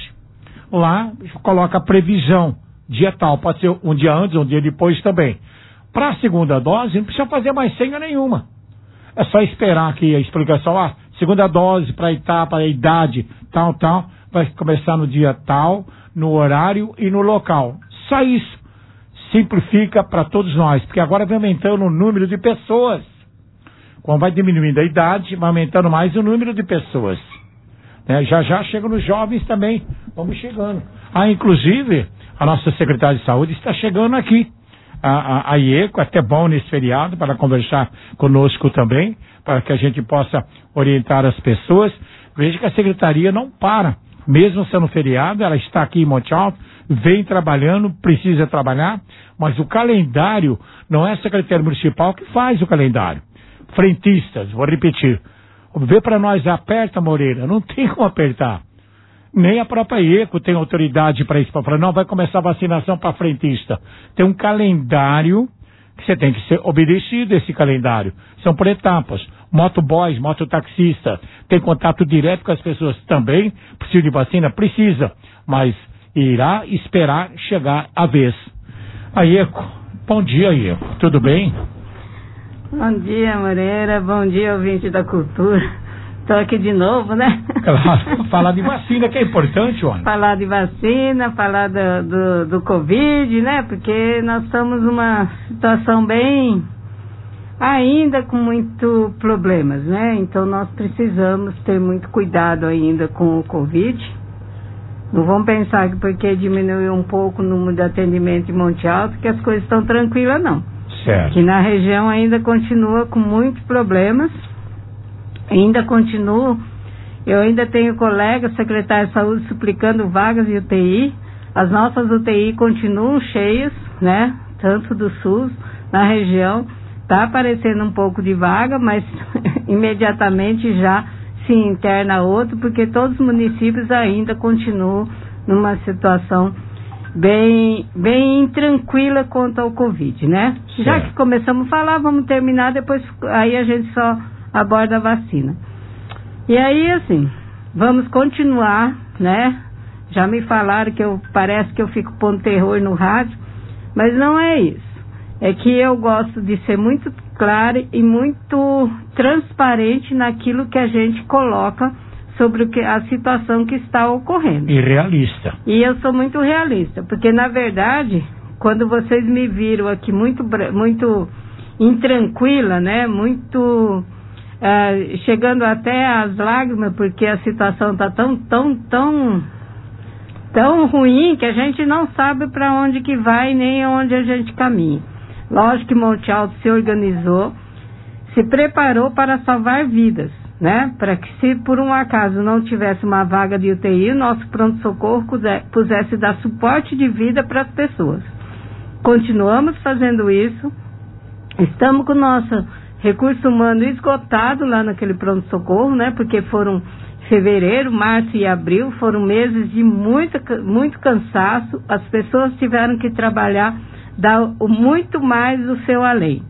Lá coloca a previsão, dia tal, pode ser um dia antes, um dia depois também. Para a segunda dose não precisa fazer mais senha nenhuma. É só esperar aqui a explicação, segunda dose para a etapa, a idade, tal, vai começar no dia tal, no horário e no local. Só isso. Simplifica para todos nós, porque agora vai aumentando o número de pessoas. Quando vai diminuindo a idade, vai aumentando mais o número de pessoas. Né? Já chega nos jovens também. Vamos chegando. Inclusive, a nossa secretária de saúde está chegando aqui. a IECO, até bom nesse feriado, para conversar conosco também, para que a gente possa orientar as pessoas. Veja que a secretaria não para, mesmo sendo feriado, ela está aqui em Monte Alto, vem trabalhando, precisa trabalhar, mas o calendário não é a Secretaria Municipal que faz o calendário. Frentistas, vou repetir, vê para nós, aperta, Moreira, não tem como apertar. Nem a própria IECO tem autoridade para isso, para falar, não, vai começar a vacinação para frentista. Tem um calendário que você tem que ser obedecido, esse calendário. São por etapas. Motoboys, mototaxista, tem contato direto com as pessoas também, precisa de vacina? Precisa, mas irá esperar chegar a vez. A IECO, bom dia, IECO, tudo bem? Bom dia, Moreira, bom dia, ouvinte da cultura. Estou aqui de novo, né? Claro, falar de vacina que é importante, Ana. Falar de vacina, falar do Covid, né? Porque nós estamos numa situação bem... ainda com muitos problemas, né? Então nós precisamos ter muito cuidado ainda com o Covid. Não vamos pensar que porque diminuiu um pouco o número de atendimento em Monte Alto que as coisas estão tranquilas, não. Certo. Que na região ainda continua com muitos problemas. Ainda continuo, eu ainda tenho colegas, secretários de saúde, suplicando vagas de UTI. As nossas UTI continuam cheias, né? Tanto do SUS, na região. Está aparecendo um pouco de vaga, mas imediatamente já se interna outro, porque todos os municípios ainda continuam numa situação bem tranquila quanto ao Covid, né? Certo. Já que começamos a falar, vamos terminar, depois aí a gente só aborda a vacina. E aí, assim, vamos continuar, né? Já me falaram que parece que eu fico pondo terror no rádio, mas não é isso. É que eu gosto de ser muito clara e muito transparente naquilo que a gente coloca sobre a situação que está ocorrendo. E realista. E eu sou muito realista, porque na verdade, quando vocês me viram aqui muito intranquila, né? Muito chegando até às lágrimas, porque a situação está tão ruim que a gente não sabe para onde que vai nem onde a gente caminha. Lógico que Monte Alto se organizou, se preparou para salvar vidas, né? Para que se por um acaso não tivesse uma vaga de UTI, o nosso pronto-socorro pudesse dar suporte de vida para as pessoas. Continuamos fazendo isso, estamos com o nosso recurso humano esgotado lá naquele pronto-socorro, né? Porque foram fevereiro, março e abril, foram meses de muito cansaço, as pessoas tiveram que trabalhar, dar muito mais do seu além.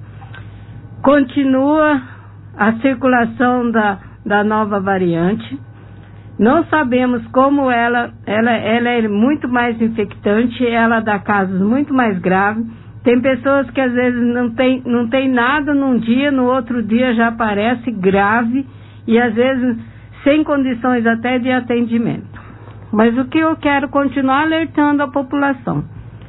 Continua a circulação da nova variante, não sabemos como ela é muito mais infectante, ela dá casos muito mais graves. Tem pessoas que às vezes não tem nada num dia, no outro dia já aparece grave e às vezes sem condições até de atendimento. Mas o que eu quero continuar alertando a população,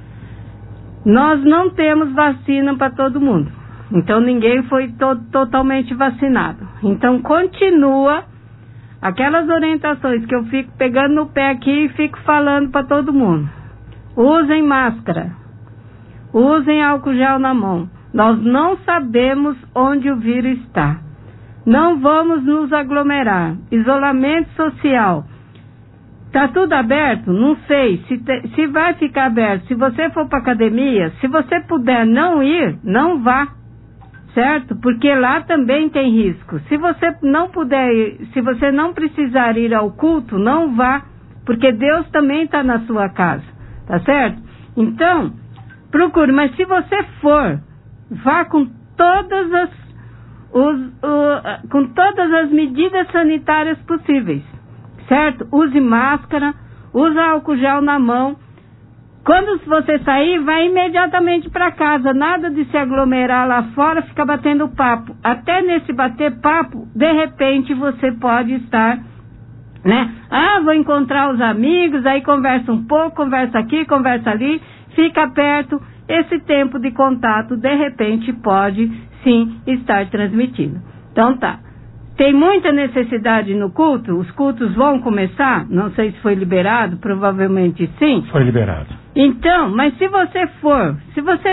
nós não temos vacina para todo mundo, então ninguém foi totalmente vacinado. Então continua aquelas orientações que eu fico pegando no pé aqui e fico falando para todo mundo. Usem máscara, usem álcool gel na mão. Nós não sabemos onde o vírus está. Não vamos nos aglomerar. Isolamento social. Está tudo aberto? Não sei se vai ficar aberto. Se você for para academia, se você puder não ir, não vá. Certo? Porque lá também tem risco. Se você não puder ir, se você não precisar ir ao culto, não vá. Porque Deus também está na sua casa. Tá certo? Então, procure. Mas se você for, vá com todas as medidas sanitárias possíveis. Certo? Use máscara, use álcool gel na mão. Quando você sair, vai imediatamente para casa. Nada de se aglomerar lá fora, ficar batendo papo. Até nesse bater papo, de repente você pode estar, né? Vou encontrar os amigos, aí conversa um pouco, conversa aqui, conversa ali, fica perto. Esse tempo de contato, de repente, pode sim estar transmitindo. Então tá. Tem muita necessidade no culto? Os cultos vão começar? Não sei se foi liberado, provavelmente sim. Foi liberado. Então, mas se você for, se você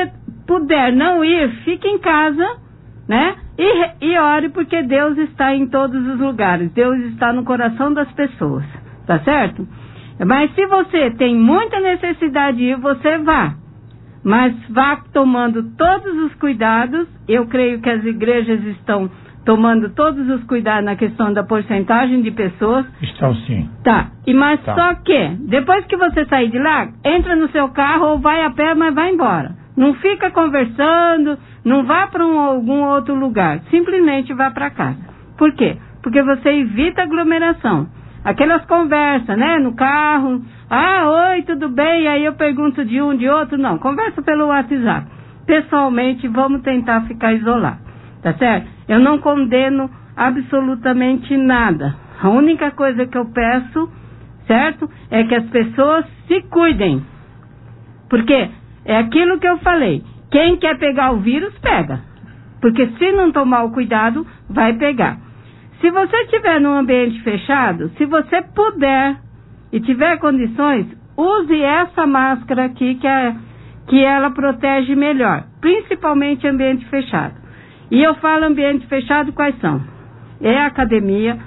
puder não ir, fique em casa, né? E ore, porque Deus está em todos os lugares. Deus está no coração das pessoas, tá certo? Mas se você tem muita necessidade de ir, você vá. Mas vá tomando todos os cuidados. Eu creio que as igrejas estão tomando todos os cuidados na questão da porcentagem de pessoas. Estão sim. Tá. Só que, depois que você sair de lá, entra no seu carro ou vai a pé, mas vai embora. Não fica conversando, não vá para algum outro lugar. Simplesmente vá para casa. Por quê? Porque você evita aglomeração. Aquelas conversas, né, no carro. Ah, oi, tudo bem? Aí eu pergunto de um, de outro. Não, conversa pelo WhatsApp. Pessoalmente, vamos tentar ficar isolados. Tá certo? Eu não condeno absolutamente nada. A única coisa que eu peço, certo? É que as pessoas se cuidem. Porque é aquilo que eu falei. Quem quer pegar o vírus, pega. Porque se não tomar o cuidado, vai pegar. Se você estiver num ambiente fechado, se você puder e tiver condições, use essa máscara aqui que ela protege melhor. Principalmente ambiente fechado. E eu falo ambiente fechado, quais são? É academia,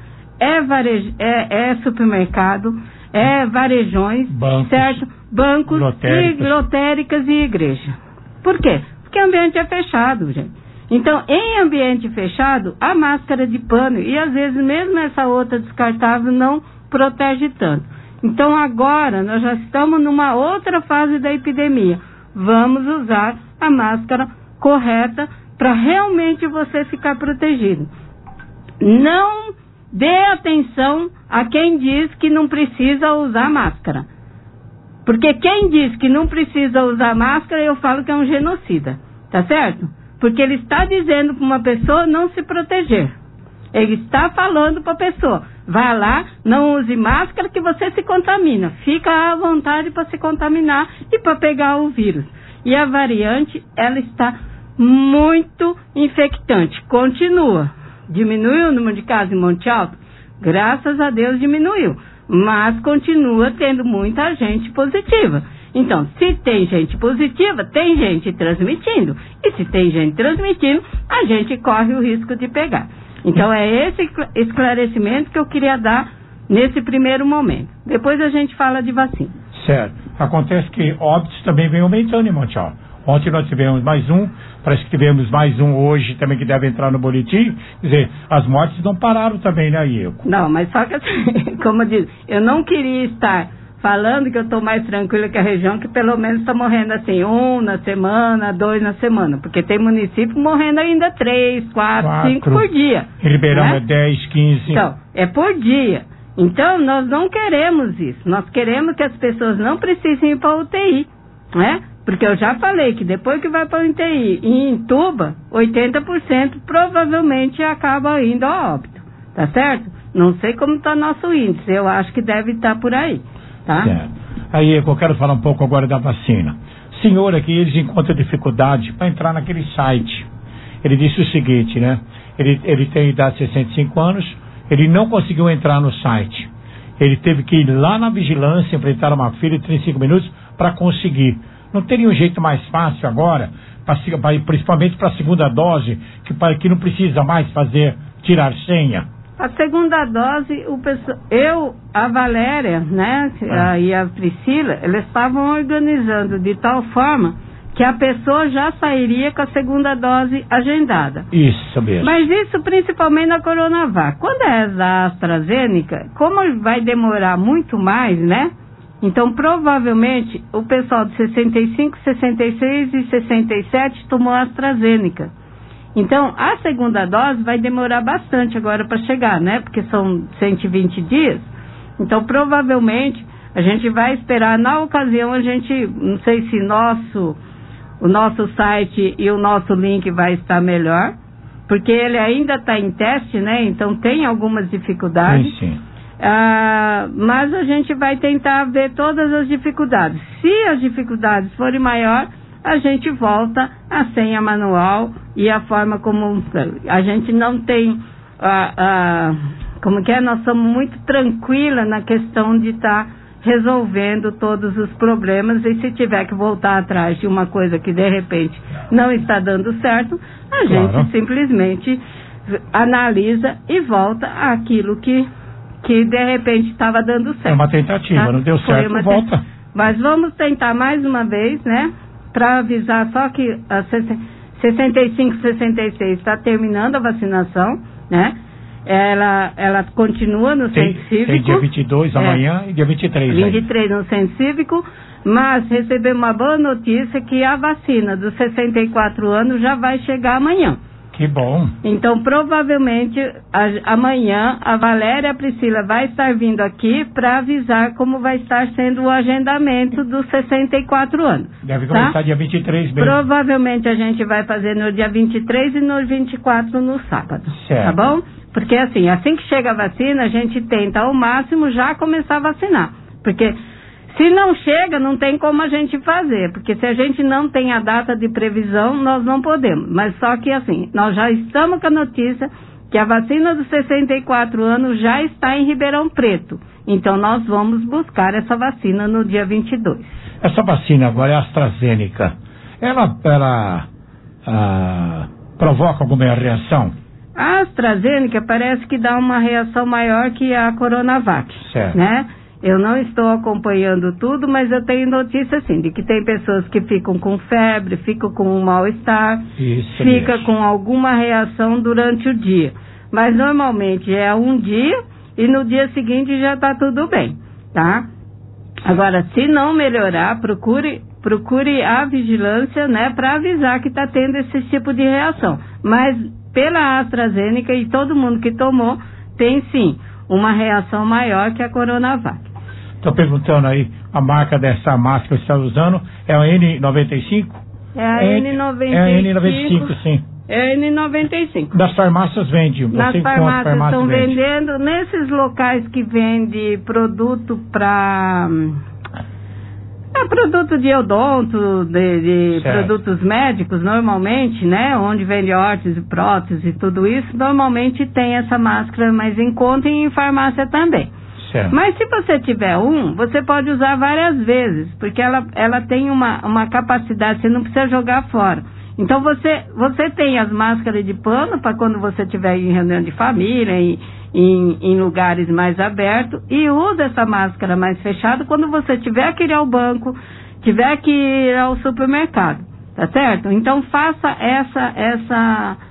é supermercado, é varejões, bancos, certo? Bancos, lotéricas e igreja. Por quê? Porque o ambiente é fechado, gente. Então, em ambiente fechado, a máscara de pano e às vezes mesmo essa outra descartável não protege tanto. Então, agora nós já estamos numa outra fase da epidemia. Vamos usar a máscara correta para realmente você ficar protegido. Não dê atenção a quem diz que não precisa usar máscara. Porque quem diz que não precisa usar máscara, eu falo que é um genocida. Tá certo? Porque ele está dizendo para uma pessoa não se proteger. Ele está falando para a pessoa, vá lá, não use máscara que você se contamina. Fica à vontade para se contaminar e para pegar o vírus. E a variante, ela está muito infectante. Continua. Diminuiu o número de casos em Monte Alto? Graças a Deus diminuiu. Mas continua tendo muita gente positiva. Então, se tem gente positiva, tem gente transmitindo. E se tem gente transmitindo, a gente corre o risco de pegar. Então, é esse esclarecimento que eu queria dar nesse primeiro momento. Depois a gente fala de vacina. Certo. Acontece que óbitos também vem aumentando em Monte Alto. Ontem nós tivemos mais um, parece que tivemos mais um hoje também que deve entrar no boletim. Quer dizer, as mortes não pararam também, né, Ieko? Não, mas só que assim, como eu disse, eu não queria estar falando que eu estou mais tranquila que a região, que pelo menos está morrendo assim, 1 na semana, 2 na semana, porque tem município morrendo ainda 3, 4, 5 por dia. Em Ribeirão, né? É 10, 15. Então, é por dia. Então, nós não queremos isso. Nós queremos que as pessoas não precisem ir para a UTI, né? Porque eu já falei que depois que vai para a UTI e entuba, 80% provavelmente acaba indo a óbito, tá certo? Não sei como está nosso índice, eu acho que deve estar por aí. Tá? Certo. Aí eu quero falar um pouco agora da vacina. Senhor aqui, eles encontram dificuldade para entrar naquele site. Ele disse o seguinte, né? Ele tem idade de 65 anos, ele não conseguiu entrar no site. Ele teve que ir lá na vigilância, enfrentar uma fila de 35 minutos para conseguir. Não teria um jeito mais fácil agora, principalmente para a segunda dose, que não precisa mais tirar senha? A segunda dose, a Valéria, né, e a Priscila, eles estavam organizando de tal forma que a pessoa já sairia com a segunda dose agendada. Isso mesmo. Mas isso principalmente na Coronavac. Quando é da AstraZeneca, como vai demorar muito mais, né? Então, provavelmente, o pessoal de 65, 66 e 67 tomou a AstraZeneca. Então, a segunda dose vai demorar bastante agora para chegar, né? Porque são 120 dias. Então, provavelmente, a gente vai esperar. Na ocasião, a gente, não sei se o nosso site e o nosso link vai estar melhor, porque ele ainda está em teste, né? Então, tem algumas dificuldades. Sim. Mas a gente vai tentar ver todas as dificuldades. Se as dificuldades forem maiores, a gente volta à senha manual e a forma como a gente não tem, como que é, nós somos muito tranquilas na questão de estar resolvendo todos os problemas, e se tiver que voltar atrás de uma coisa que de repente não está dando certo, a gente simplesmente analisa e volta àquilo que de repente estava dando certo. É uma tentativa, tá? Não deu certo, volta. Mas vamos tentar mais uma vez, né? Para avisar só que a 65, 66 está terminando a vacinação, né? Ela continua no Centro Cívico. Tem dia 22 amanhã e dia 23. 23 no Centro Cívico, mas recebemos uma boa notícia que a vacina dos 64 anos já vai chegar amanhã. Que bom. Então, provavelmente, amanhã, a Valéria e a Priscila vai estar vindo aqui para avisar como vai estar sendo o agendamento dos 64 anos. Deve começar dia 23 mesmo. Provavelmente a gente vai fazer no dia 23 e no 24 no sábado. Certo. Tá bom? Porque assim que chega a vacina, a gente tenta ao máximo já começar a vacinar. Porque se não chega, não tem como a gente fazer, porque se a gente não tem a data de previsão, nós não podemos. Mas só que assim, nós já estamos com a notícia que a vacina dos 64 anos já está em Ribeirão Preto. Então nós vamos buscar essa vacina no dia 22. Essa vacina agora é a AstraZeneca. Ela provoca alguma reação? A AstraZeneca parece que dá uma reação maior que a Coronavac, certo, né? Eu não estou acompanhando tudo, mas eu tenho notícia, assim, de que tem pessoas que ficam com febre, ficam com um mal-estar, fica com alguma reação durante o dia. Mas normalmente é um dia e no dia seguinte já está tudo bem, tá? Agora, se não melhorar, procure a vigilância, né, para avisar que está tendo esse tipo de reação. Mas pela AstraZeneca e todo mundo que tomou, tem sim uma reação maior que a Coronavac. Estou perguntando aí, a marca dessa máscara que você está usando é a N95? É a N95. É a N95, sim. É a N95. Das farmácias vende. Nas farmácias estão vendendo. Nesses locais que vende produto para... produto de odonto, de produtos médicos, normalmente, né? Onde vende órtese, prótese e tudo isso, normalmente tem essa máscara mais em conta e em farmácia também. Certo. Mas se você tiver você pode usar várias vezes, porque ela tem uma capacidade, você não precisa jogar fora. Então você tem as máscaras de pano para quando você estiver em reunião de família, em lugares mais abertos, e usa essa máscara mais fechada quando você tiver que ir ao banco, tiver que ir ao supermercado, tá certo? Então faça essa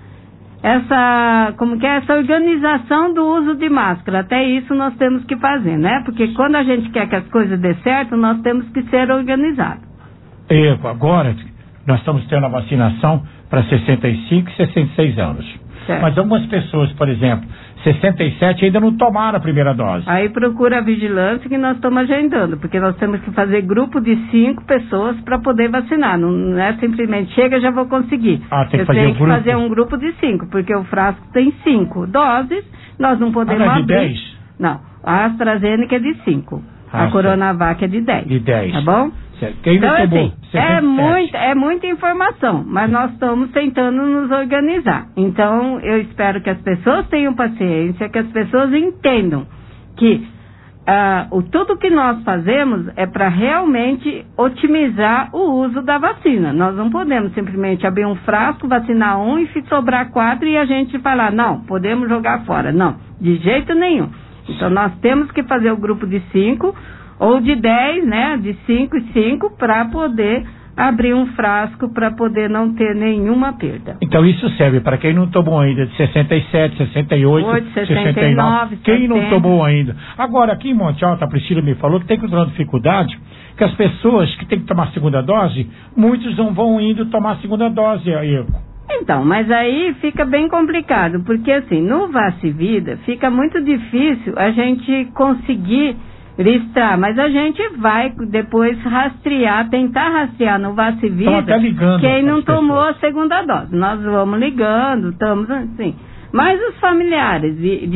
organização do uso de máscara. Até isso nós temos que fazer, né? Porque quando a gente quer que as coisas dê certo, nós temos que ser organizados. Agora, nós estamos tendo a vacinação para 65 e 66 anos. Certo. Mas algumas pessoas, por exemplo, 67 ainda não tomaram a primeira dose. Aí procura a vigilância que nós estamos agendando, porque nós temos que fazer grupo de 5 pessoas para poder vacinar. Não é simplesmente chega, já vou conseguir. Tem que fazer um grupo de 5, porque o frasco tem 5 doses, nós não podemos não é de abrir. 10? Não, a AstraZeneca é de 5. A Coronavac é de 10. De 10. Tá bom? Então, assim, é muita informação, mas nós estamos tentando nos organizar. Então, eu espero que as pessoas tenham paciência, que as pessoas entendam que tudo que nós fazemos é para realmente otimizar o uso da vacina. Nós não podemos simplesmente abrir um frasco, vacinar um e sobrar 4 e a gente falar, não, podemos jogar fora. Não, de jeito nenhum. Então, nós temos que fazer o grupo de 5 ou de 10, né, de 5 e 5, para poder abrir um frasco, para poder não ter nenhuma perda. Então isso serve para quem não tomou ainda, de 67, 68, 69, quem não tomou ainda. Agora, aqui em Monte Alto, a Priscila me falou que tem que ter uma dificuldade, que as pessoas que têm que tomar a segunda dose, muitos não vão indo tomar a segunda dose, Então, mas aí fica bem complicado, porque assim, no Vacivida fica muito difícil a gente conseguir listar, mas a gente vai depois tentar rastrear no Vacivida quem não tomou a segunda dose. Nós vamos ligando, estamos assim. Mas os familiares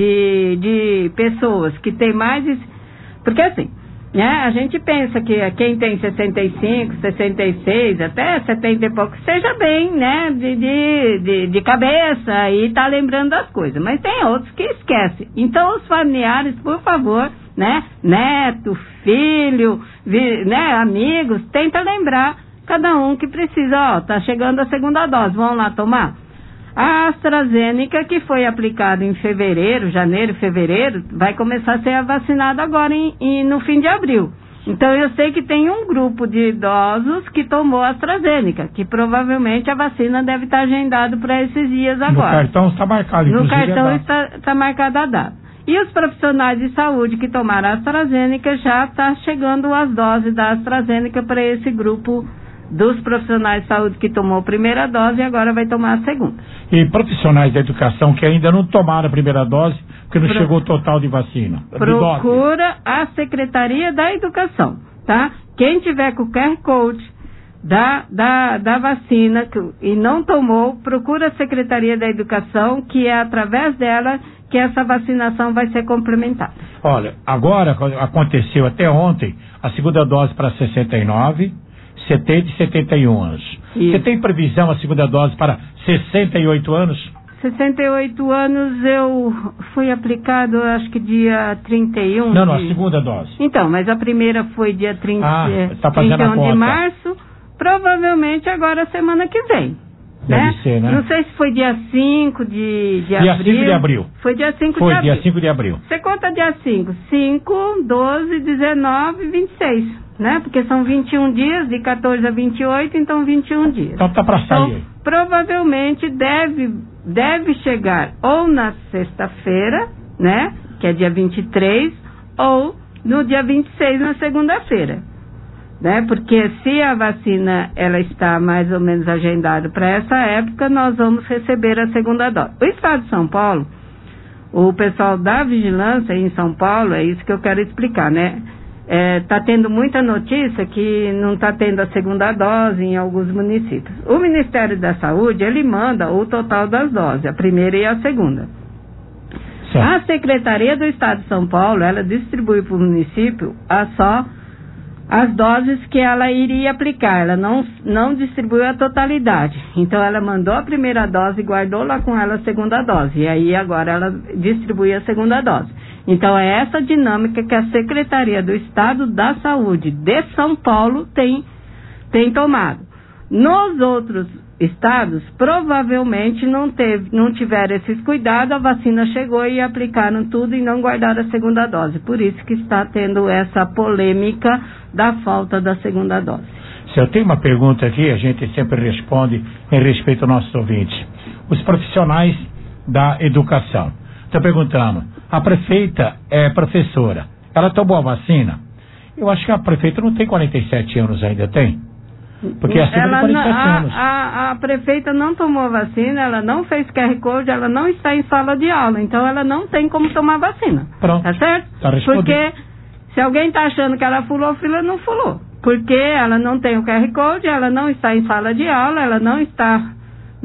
de pessoas que têm mais... Porque assim, né, a gente pensa que quem tem 65, 66, até 70 e pouco, seja bem, né, de cabeça e tá lembrando das coisas. Mas tem outros que esquecem. Então, os familiares, por favor, né? Neto, filho, né? Amigos, tenta lembrar cada um que precisa, tá chegando a segunda dose, vão lá tomar. A AstraZeneca, que foi aplicada em janeiro, fevereiro, vai começar a ser vacinada agora no fim de abril. Então, eu sei que tem um grupo de idosos que tomou a AstraZeneca, que provavelmente a vacina deve estar agendada para esses dias agora. No cartão está marcado, inclusive. No cartão está marcada a data. E os profissionais de saúde que tomaram a AstraZeneca, já está chegando as doses da AstraZeneca para esse grupo dos profissionais de saúde que tomou a primeira dose e agora vai tomar a segunda. E profissionais da educação que ainda não tomaram a primeira dose, porque não chegou o total de vacina. Procura a Secretaria da Educação, tá? Quem tiver com o QR Code da vacina e não tomou, procura a Secretaria da Educação, que é através dela que essa vacinação vai ser complementada. Olha, agora aconteceu até ontem a segunda dose para 69, 70 e 71 anos. Isso. Você tem previsão a segunda dose para 68 anos? 68 anos eu fui aplicado, acho que dia 31. Não, a segunda dose. Então, mas a primeira foi dia 31 de março, provavelmente agora semana que vem. Deve ser, né? Não sei se foi dia 5 de abril. Dia 5 de abril. Foi dia 5 de abril. Foi dia 5 de abril. Você conta dia 5. 5, 12, 19, 26, né? Porque são 21 dias, de 14 a 28, então 21 dias. Então tá para sair. Então, provavelmente deve chegar ou na sexta-feira, né? Que é dia 23, ou no dia 26, na segunda-feira. Né? Porque se a vacina ela está mais ou menos agendada para essa época, nós vamos receber a segunda dose. O Estado de São Paulo, o pessoal da vigilância em São Paulo, é isso que eu quero explicar, né? Está tendo muita notícia que não está tendo a segunda dose em alguns municípios. O Ministério da Saúde, ele manda o total das doses, a primeira e a segunda. Certo. A Secretaria do Estado de São Paulo, ela distribui para o município só as doses que ela iria aplicar, ela não distribuiu a totalidade. Então, ela mandou a primeira dose e guardou lá com ela a segunda dose. E aí, agora, ela distribui a segunda dose. Então, é essa dinâmica que a Secretaria do Estado da Saúde de São Paulo tem tomado. Nos outros estados, provavelmente não tiveram esses cuidados, a vacina chegou e aplicaram tudo e não guardaram a segunda dose. Por isso que está tendo essa polêmica da falta da segunda dose. Se eu tenho uma pergunta aqui, a gente sempre responde em respeito aos nossos ouvintes. Os profissionais da educação. Estou perguntando, a prefeita é professora, ela tomou a vacina? Eu acho que a prefeita não tem 47 anos ainda, tem? Porque é acima de 47 anos. A prefeita não tomou vacina, ela não fez QR Code, ela não está em sala de aula, então ela não tem como tomar vacina. Pronto. Tá certo? Tá respondido. Porque se alguém está achando que ela furou fila, não furou. Porque ela não tem o QR Code, ela não está em sala de aula, ela não está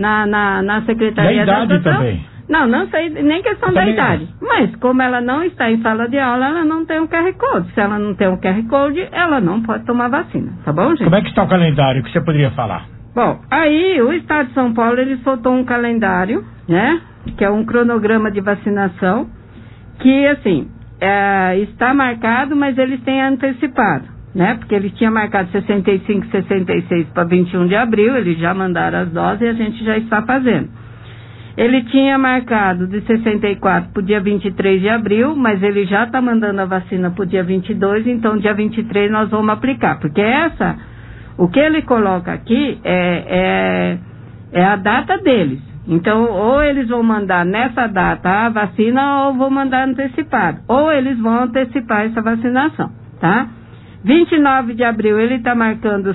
na Secretaria da Educação. E a idade também? Não sei, nem questão da idade. Mas como ela não está em sala de aula, ela não tem o QR Code. Se ela não tem o QR Code, ela não pode tomar vacina. Tá bom, gente? Como é que está o calendário que você poderia falar? Bom, aí o Estado de São Paulo, ele soltou um calendário, né? Que é um cronograma de vacinação, que assim, está marcado, mas eles têm antecipado, né? Porque eles tinham marcado 65, 66 para 21 de abril, eles já mandaram as doses e a gente já está fazendo. Ele tinha marcado de 64 para o dia 23 de abril, mas ele já está mandando a vacina para o dia 22, então dia 23 nós vamos aplicar. Porque o que ele coloca aqui é a data deles. Então, ou eles vão mandar nessa data a vacina, ou vão mandar antecipado. Ou eles vão antecipar essa vacinação, tá? 29 de abril ele está marcando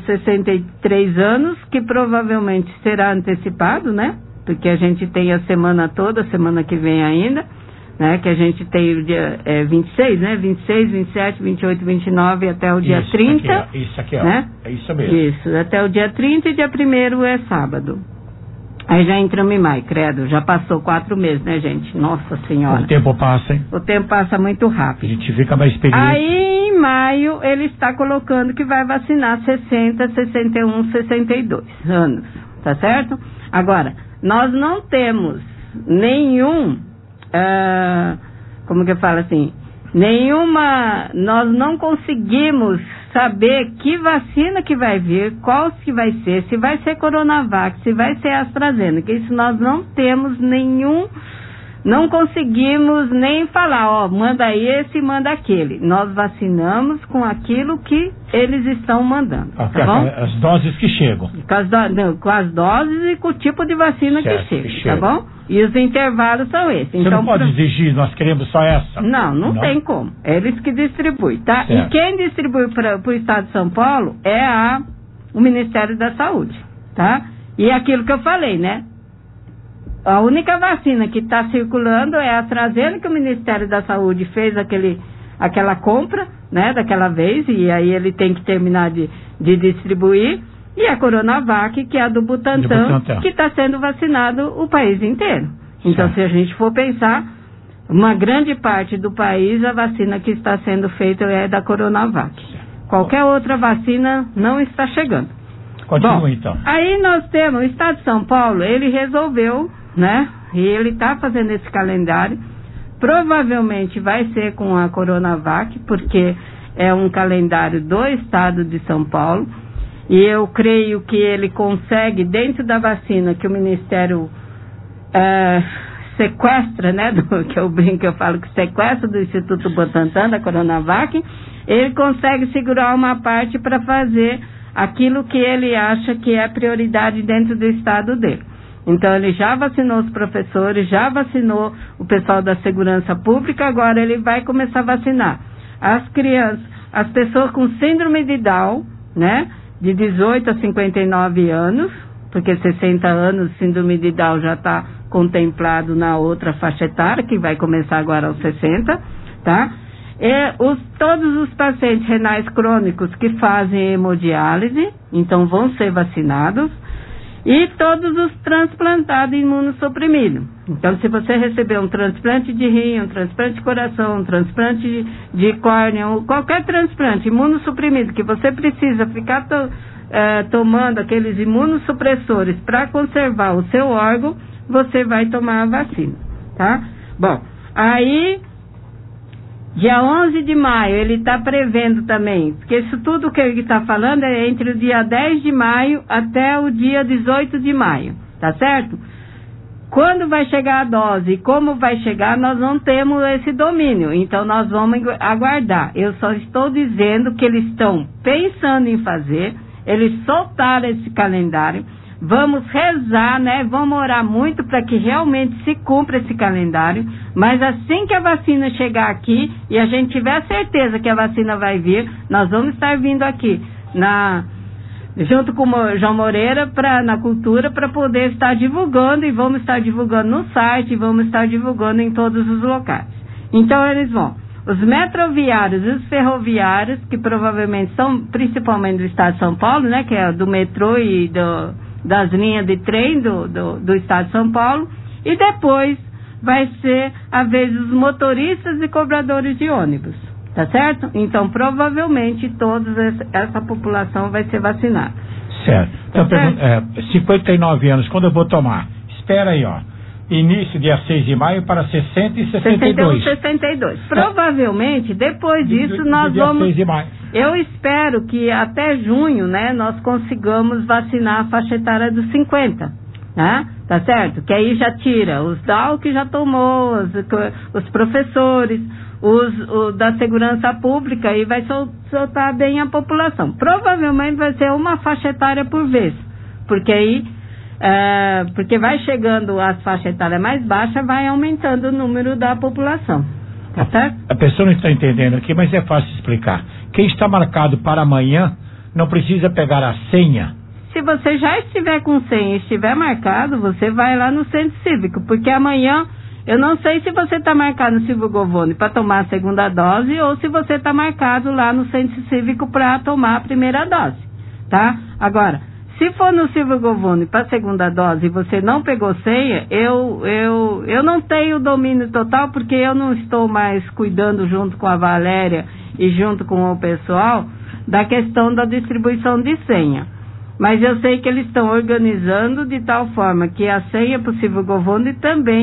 63 anos, que provavelmente será antecipado, né? Porque a gente tem a semana toda, semana que vem ainda, né? Que a gente tem o dia 26, né? 26, 27, 28, 29 até o dia 30. Isso aqui, ó. Né? É isso mesmo. Isso, até o dia 30 e dia 1º é sábado. Aí já entramos em maio, credo, já passou 4 meses, né, gente? Nossa Senhora. O tempo passa, hein? O tempo passa muito rápido. A gente fica mais experiente. Aí, em maio, ele está colocando que vai vacinar 60, 61, 62 anos, tá certo? Agora, nós não temos nenhum, como que eu falo assim, nós não conseguimos saber que vacina que vai vir, qual que vai ser, se vai ser Coronavac, se vai ser AstraZeneca. Isso nós não temos não conseguimos nem falar, manda esse, manda aquele. Nós vacinamos com aquilo que eles estão mandando, tá bom? As doses que chegam. Com as doses e com o tipo de vacina que chega, tá bom? E os intervalos são esses. Você não pode exigir, nós queremos só essa. Não tem como. Eles que distribuem, tá? Certo. E quem distribui para o Estado de São Paulo é o Ministério da Saúde, tá? E aquilo que eu falei, né? A única vacina que está circulando é a AstraZeneca, que o Ministério da Saúde fez aquela compra, né, daquela vez, e aí ele tem que terminar de distribuir, e a Coronavac, que é a do Butantan, que está sendo vacinado o país inteiro. Então, se a gente for pensar, uma grande parte do país, a vacina que está sendo feita é da Coronavac. Qualquer outra vacina não está chegando. Continua, então. Aí nós temos o Estado de São Paulo, ele resolveu, né? E ele está fazendo esse calendário. Provavelmente vai ser com a Coronavac, porque é um calendário do Estado de São Paulo. E eu creio que ele consegue, dentro da vacina que o Ministério sequestra, né? Que eu brinco, eu falo que sequestra do Instituto Butantan, da Coronavac, ele consegue segurar uma parte para fazer aquilo que ele acha que é prioridade dentro do estado dele. Então, ele já vacinou os professores, já vacinou o pessoal da segurança pública, agora ele vai começar a vacinar as crianças, as pessoas com síndrome de Down, né, de 18 a 59 anos, porque 60 anos, síndrome de Down já está contemplado na outra faixa etária, que vai começar agora aos 60, tá? E todos os pacientes renais crônicos que fazem hemodiálise, então vão ser vacinados, e todos os transplantados imunossuprimidos. Então, se você receber um transplante de rim, um transplante de coração, um transplante de córnea, qualquer transplante imunossuprimido que você precisa ficar tomando aqueles imunossupressores para conservar o seu órgão, você vai tomar a vacina, tá? Bom, aí, dia 11 de maio, ele está prevendo também, porque isso tudo que ele está falando é entre o dia 10 de maio até o dia 18 de maio, tá certo? Quando vai chegar a dose e como vai chegar, nós não temos esse domínio, então nós vamos aguardar. Eu só estou dizendo que eles estão pensando em fazer, eles soltaram esse calendário. Vamos rezar, né? Vamos orar muito para que realmente se cumpra esse calendário. Mas assim que a vacina chegar aqui e a gente tiver a certeza que a vacina vai vir, nós vamos estar vindo aqui junto com o João Moreira na Cultura para poder estar divulgando, e vamos estar divulgando no site, e vamos estar divulgando em todos os locais. Então eles vão. Os metroviários e os ferroviários, que provavelmente são principalmente do estado de São Paulo, né? Que é do metrô e das linhas de trem do estado de São Paulo, e depois vai ser a vez dos motoristas e cobradores de ônibus, tá certo? Então, provavelmente, toda essa população vai ser vacinada. Certo. Então, 59 anos, quando eu vou tomar? Espera aí, ó. Início dia 6 de maio para 60 e 62. 62. Provavelmente, depois disso, nós vamos... 6 de maio. Eu espero que até junho, né, nós consigamos vacinar a faixa etária dos 50, né? Tá certo? Que aí já tira os DAO que já tomou, os professores, os da segurança pública, e vai soltar bem a população. Provavelmente vai ser uma faixa etária por vez, porque aí... porque vai chegando as faixas etárias mais baixas, vai aumentando o número da população. Tá certo? A pessoa não está entendendo aqui, mas é fácil explicar. Quem está marcado para amanhã não precisa pegar a senha. Se você já estiver com senha e estiver marcado, você vai lá no centro cívico, porque amanhã, eu não sei se você está marcado no Silvio Govone para tomar a segunda dose, ou se você está marcado lá no centro cívico para tomar a primeira dose, tá? Agora, se for no Silvio Govone para a segunda dose e você não pegou senha, eu não tenho domínio total, porque eu não estou mais cuidando junto com a Valéria e junto com o pessoal da questão da distribuição de senha. Mas eu sei que eles estão organizando de tal forma que a senha para o Silvio Govone também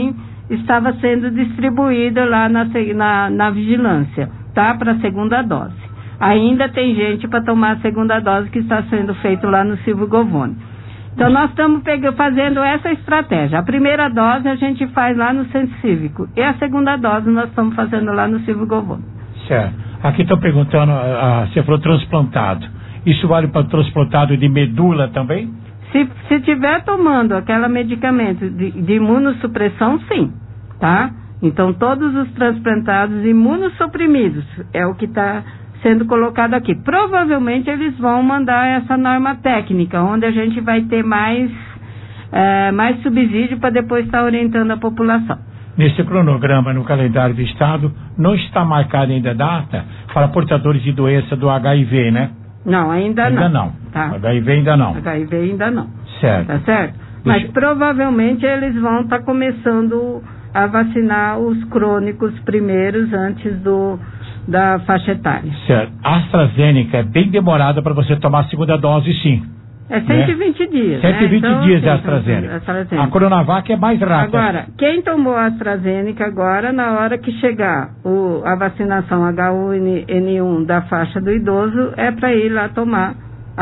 estava sendo distribuído lá na vigilância, tá? Para a segunda dose. Ainda tem gente para tomar a segunda dose que está sendo feito lá no Silvio Govoni. Então, nós estamos fazendo essa estratégia. A primeira dose a gente faz lá no Centro Cívico. E a segunda dose nós estamos fazendo lá no Silvio Govoni. Certo. Aqui estão perguntando, você falou transplantado. Isso vale para transplantado de medula também? Se tiver tomando aquele medicamento de imunossupressão, sim, tá? Então, todos os transplantados imunossuprimidos é o que está sendo colocado aqui. Provavelmente, eles vão mandar essa norma técnica, onde a gente vai ter mais subsídio para depois estar orientando a população. Nesse cronograma, no calendário do Estado, não está marcada ainda a data para portadores de doença do HIV, né? Não, ainda não. Tá. HIV ainda não. HIV ainda não. Certo. Tá certo? Mas provavelmente eles vão estar começando a vacinar os crônicos primeiros antes da faixa etária. Certo. A AstraZeneca é bem demorada para você tomar a segunda dose, sim. É 120 dias. 120 então, dias sim, a AstraZeneca. A Coronavac é mais rápida. Agora, quem tomou a AstraZeneca agora, na hora que chegar a vacinação H1N1 da faixa do idoso, é para ir lá tomar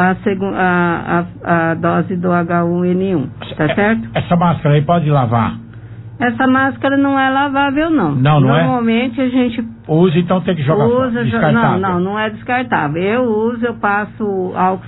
a dose do H1N1. Tá certo? Essa máscara aí pode lavar? Essa máscara não é lavável, não. Não é? Normalmente a gente usa, então tem que jogar fora. Descartável. Não é descartável. Eu passo álcool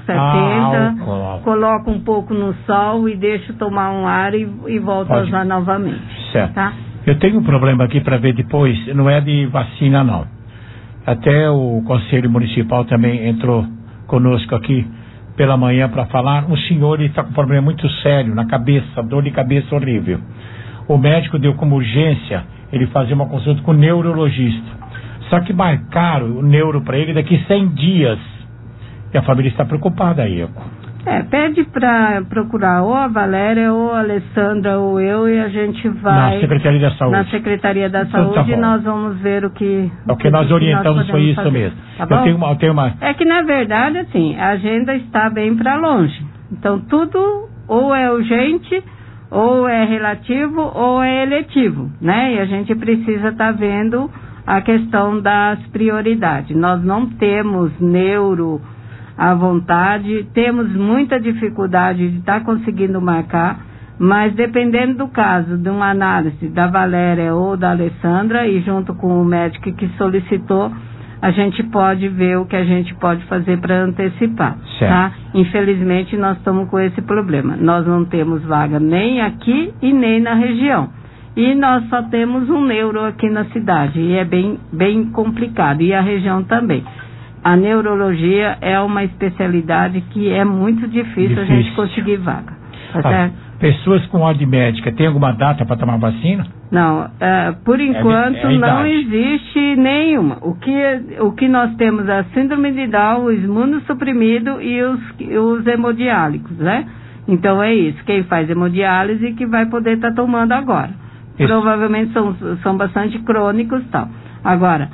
70, coloco um pouco no sol e deixo tomar um ar e volto a usar novamente. Certo. Tá? Eu tenho um problema aqui para ver depois, não é de vacina, não. Até o Conselho Municipal também entrou conosco aqui pela manhã para falar. O senhor está com um problema muito sério na cabeça, dor de cabeça horrível. O médico deu como urgência ele fazer uma consulta com o neurologista. Só que marcaram o neuro para ele daqui 100 dias. E a família está preocupada aí. Pede para procurar ou a Valéria, ou a Alessandra, ou eu, e a gente vai... Na Secretaria da Saúde. Na Secretaria da Saúde, e nós vamos ver o que... O que nós orientamos foi isso fazer. Mesmo. Tá bom? Eu tenho uma... É que, na verdade, assim, a agenda está bem para longe. Então, tudo ou é urgente, ou é relativo, ou é eletivo, né? E a gente precisa estar vendo a questão das prioridades. Nós não temos neuro à vontade, temos muita dificuldade de estar conseguindo marcar, mas dependendo do caso, de uma análise da Valéria ou da Alessandra, e junto com o médico que solicitou, a gente pode ver o que a gente pode fazer para antecipar, tá? Infelizmente, nós estamos com esse problema. Nós não temos vaga nem aqui e nem na região. E nós só temos um neuro aqui na cidade, e é bem complicado, e a região também. A neurologia é uma especialidade que é muito difícil a gente conseguir vaga, tá certo? Pessoas com ordem médica, tem alguma data para tomar vacina? Não, por enquanto não existe nenhuma. O que nós temos é a síndrome de Down, o imunossuprimido e os hemodiálicos, né? Então é isso, quem faz hemodiálise que vai poder estar tomando agora. Provavelmente são bastante crônicos e tal. Agora,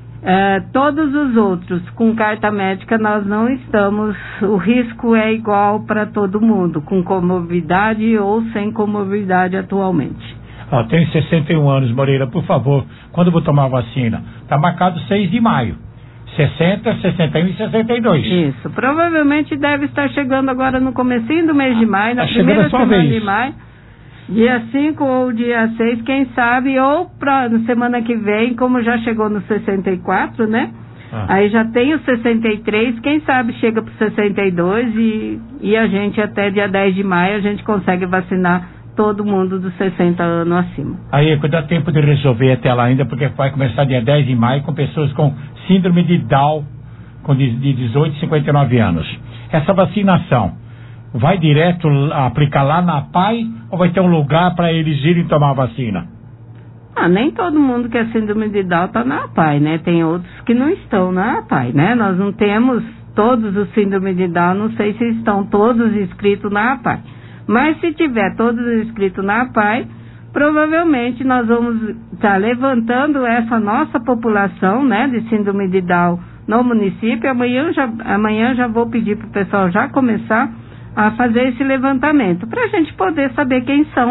todos os outros com carta médica nós não estamos, o risco é igual para todo mundo, com comorbidade ou sem comorbidade atualmente. Tenho 61 anos, Moreira, por favor, quando vou tomar a vacina? Está marcado 6 de maio. 60, 61 e 62. Isso, provavelmente deve estar chegando agora no comecinho do mês de maio, na primeira semana de maio. Dia 5 ou dia 6, quem sabe, ou na semana que vem, como já chegou no 64, né? Aí já tem o 63, quem sabe chega para o 62 e a gente até dia 10 de maio a gente consegue vacinar todo mundo dos 60 anos acima. Aí dá tempo de resolver até lá ainda, porque vai começar dia 10 de maio com pessoas com síndrome de Down, de 18 e 59 anos. Essa vacinação vai direto aplicar lá na PAI ou vai ter um lugar para eles irem tomar a vacina? Nem todo mundo que é síndrome de Down está na APAI, né? Tem outros que não estão na APAI, né? Nós não temos todos os síndrome de Down, não sei se estão todos inscritos na APAI. Mas se tiver todos inscritos na APAI, provavelmente nós vamos estar levantando essa nossa população, né, de síndrome de Down no município. Amanhã já vou pedir para o pessoal já começar a fazer esse levantamento, para a gente poder saber quem são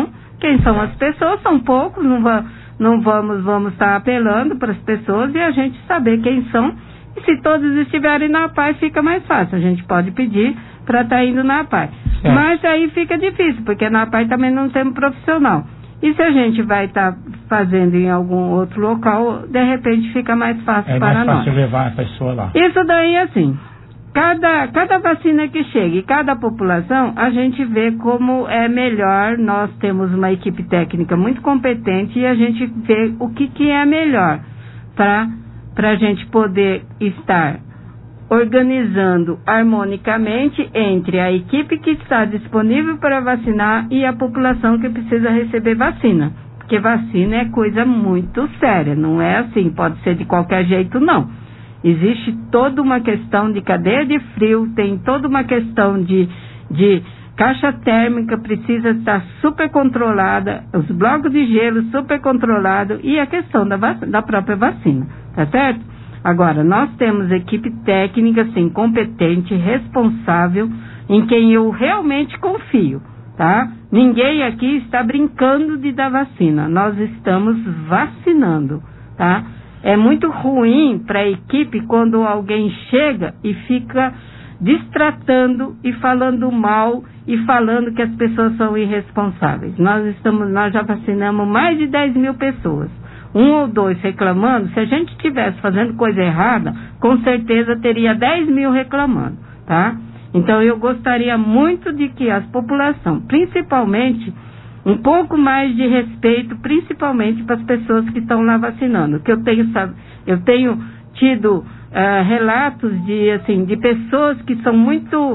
quem são as pessoas, são poucos, não vamos estar apelando para as pessoas e a gente saber quem são. E se todos estiverem na APAE, fica mais fácil. A gente pode pedir para estar indo na APAE. Mas aí fica difícil, porque na APAE também não temos profissional. E se a gente vai estar fazendo em algum outro local, de repente fica mais fácil para nós. É mais fácil levar a pessoa lá. Isso daí, assim, cada vacina que chega e cada população, a gente vê como é melhor. Nós temos uma equipe técnica muito competente e a gente vê o que é melhor para a gente poder estar organizando harmonicamente entre a equipe que está disponível para vacinar e a população que precisa receber vacina. Porque vacina é coisa muito séria, não é assim, pode ser de qualquer jeito, não. Existe toda uma questão de cadeia de frio, tem toda uma questão de caixa térmica, precisa estar super controlada, os blocos de gelo super controlados e a questão da própria vacina, tá certo? Agora, nós temos equipe técnica, assim, competente, responsável, em quem eu realmente confio, tá? Ninguém aqui está brincando de dar vacina, nós estamos vacinando, tá? É muito ruim para a equipe quando alguém chega e fica destratando e falando mal e falando que as pessoas são irresponsáveis. Nós já vacinamos mais de 10 mil pessoas. 1 ou 2 reclamando, se a gente estivesse fazendo coisa errada, com certeza teria 10 mil reclamando, tá? Então eu gostaria muito de que a população, principalmente, um pouco mais de respeito, principalmente para as pessoas que estão lá vacinando. Que eu tenho tido relatos de pessoas que são muito,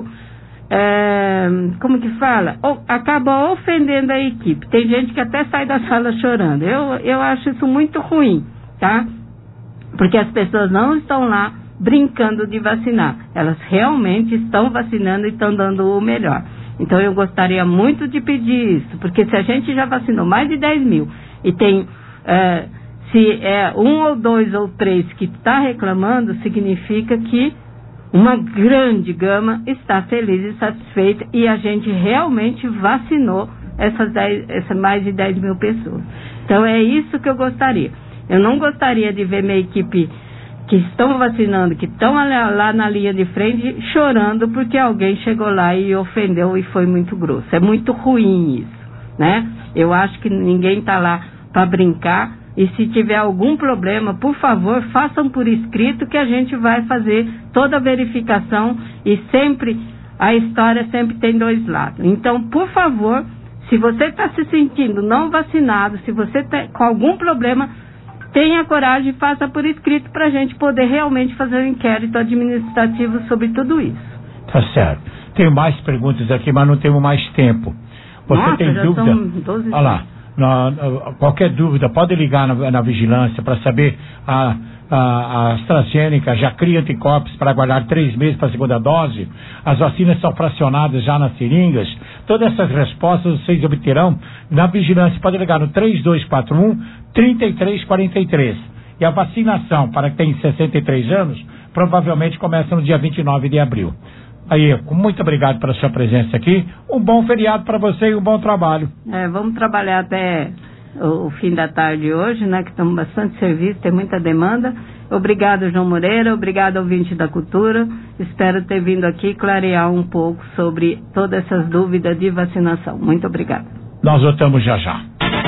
como que fala? Acaba ofendendo a equipe. Tem gente que até sai da sala chorando. Eu acho isso muito ruim, tá? Porque as pessoas não estão lá brincando de vacinar. Elas realmente estão vacinando e estão dando o melhor. Então eu gostaria muito de pedir isso, porque se a gente já vacinou mais de 10 mil e tem, se é 1 ou 2 ou 3 que está reclamando, significa que uma grande gama está feliz e satisfeita e a gente realmente vacinou essas mais de 10 mil pessoas. Então é isso que eu gostaria. Eu não gostaria de ver minha equipe que estão vacinando, que estão lá na linha de frente, chorando porque alguém chegou lá e ofendeu e foi muito grosso. É muito ruim isso, né? Eu acho que ninguém está lá para brincar e se tiver algum problema, por favor, façam por escrito que a gente vai fazer toda a verificação e sempre, a história sempre tem 2 lados. Então, por favor, se você está se sentindo não vacinado, se você está com algum problema, tenha coragem e faça por escrito para a gente poder realmente fazer um inquérito administrativo sobre tudo isso. Tá certo. Tenho mais perguntas aqui, mas não temos mais tempo. Você tem dúvida? Olha lá. Qualquer dúvida, pode ligar na vigilância para saber a AstraZeneca já cria anticorpos para aguardar 3 meses para a segunda dose. As vacinas são fracionadas já nas seringas. Todas essas respostas vocês obterão na vigilância. Pode ligar no 3241-3343. E a vacinação para quem tem 63 anos provavelmente começa no dia 29 de abril. Aí, muito obrigado pela sua presença aqui. Um bom feriado para você e um bom trabalho. Vamos trabalhar até o fim da tarde hoje, né? Que estamos bastante serviço, tem muita demanda. Obrigado, João Moreira. Obrigado, ouvinte da Cultura. Espero ter vindo aqui clarear um pouco sobre todas essas dúvidas de vacinação. Muito obrigada. Nós voltamos já já.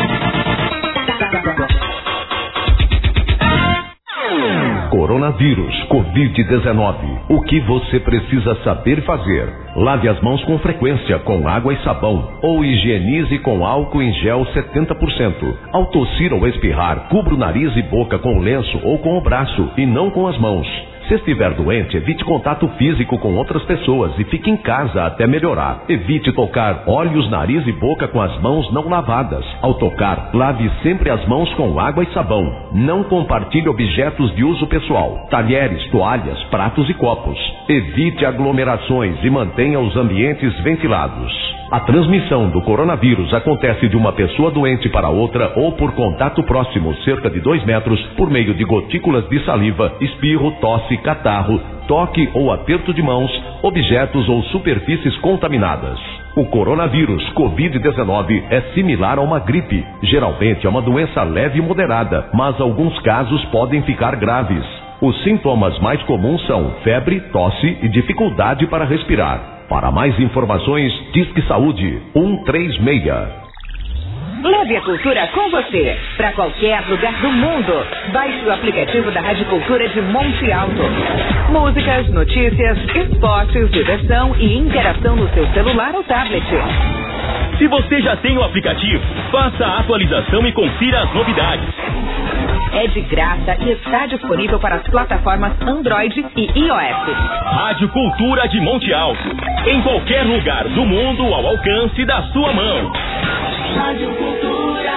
Coronavírus, Covid-19. O que você precisa saber fazer? Lave as mãos com frequência com água e sabão ou higienize com álcool em gel 70%. Ao tossir ou espirrar, cubra o nariz e boca com lenço ou com o braço e não com as mãos. Se estiver doente, evite contato físico com outras pessoas e fique em casa até melhorar. Evite tocar olhos, nariz e boca com as mãos não lavadas. Ao tocar, lave sempre as mãos com água e sabão. Não compartilhe objetos de uso pessoal, talheres, toalhas, pratos e copos. Evite aglomerações e mantenha os ambientes ventilados. A transmissão do coronavírus acontece de uma pessoa doente para outra ou por contato próximo, cerca de 2 metros, por meio de gotículas de saliva, espirro, tosse, catarro, toque ou aperto de mãos, objetos ou superfícies contaminadas. O coronavírus Covid-19 é similar a uma gripe. Geralmente é uma doença leve e moderada, mas alguns casos podem ficar graves. Os sintomas mais comuns são febre, tosse e dificuldade para respirar. Para mais informações, Disque Saúde 136. Leve a cultura com você para qualquer lugar do mundo. Baixe o aplicativo da Rádio Cultura de Monte Alto. Músicas, notícias, esportes, diversão e interação no seu celular ou tablet. Se você já tem o aplicativo, faça a atualização e confira as novidades. É de graça e está disponível para as plataformas Android e iOS. Rádio Cultura de Monte Alto. Em qualquer lugar do mundo ao alcance da sua mão. Rádio Cultura,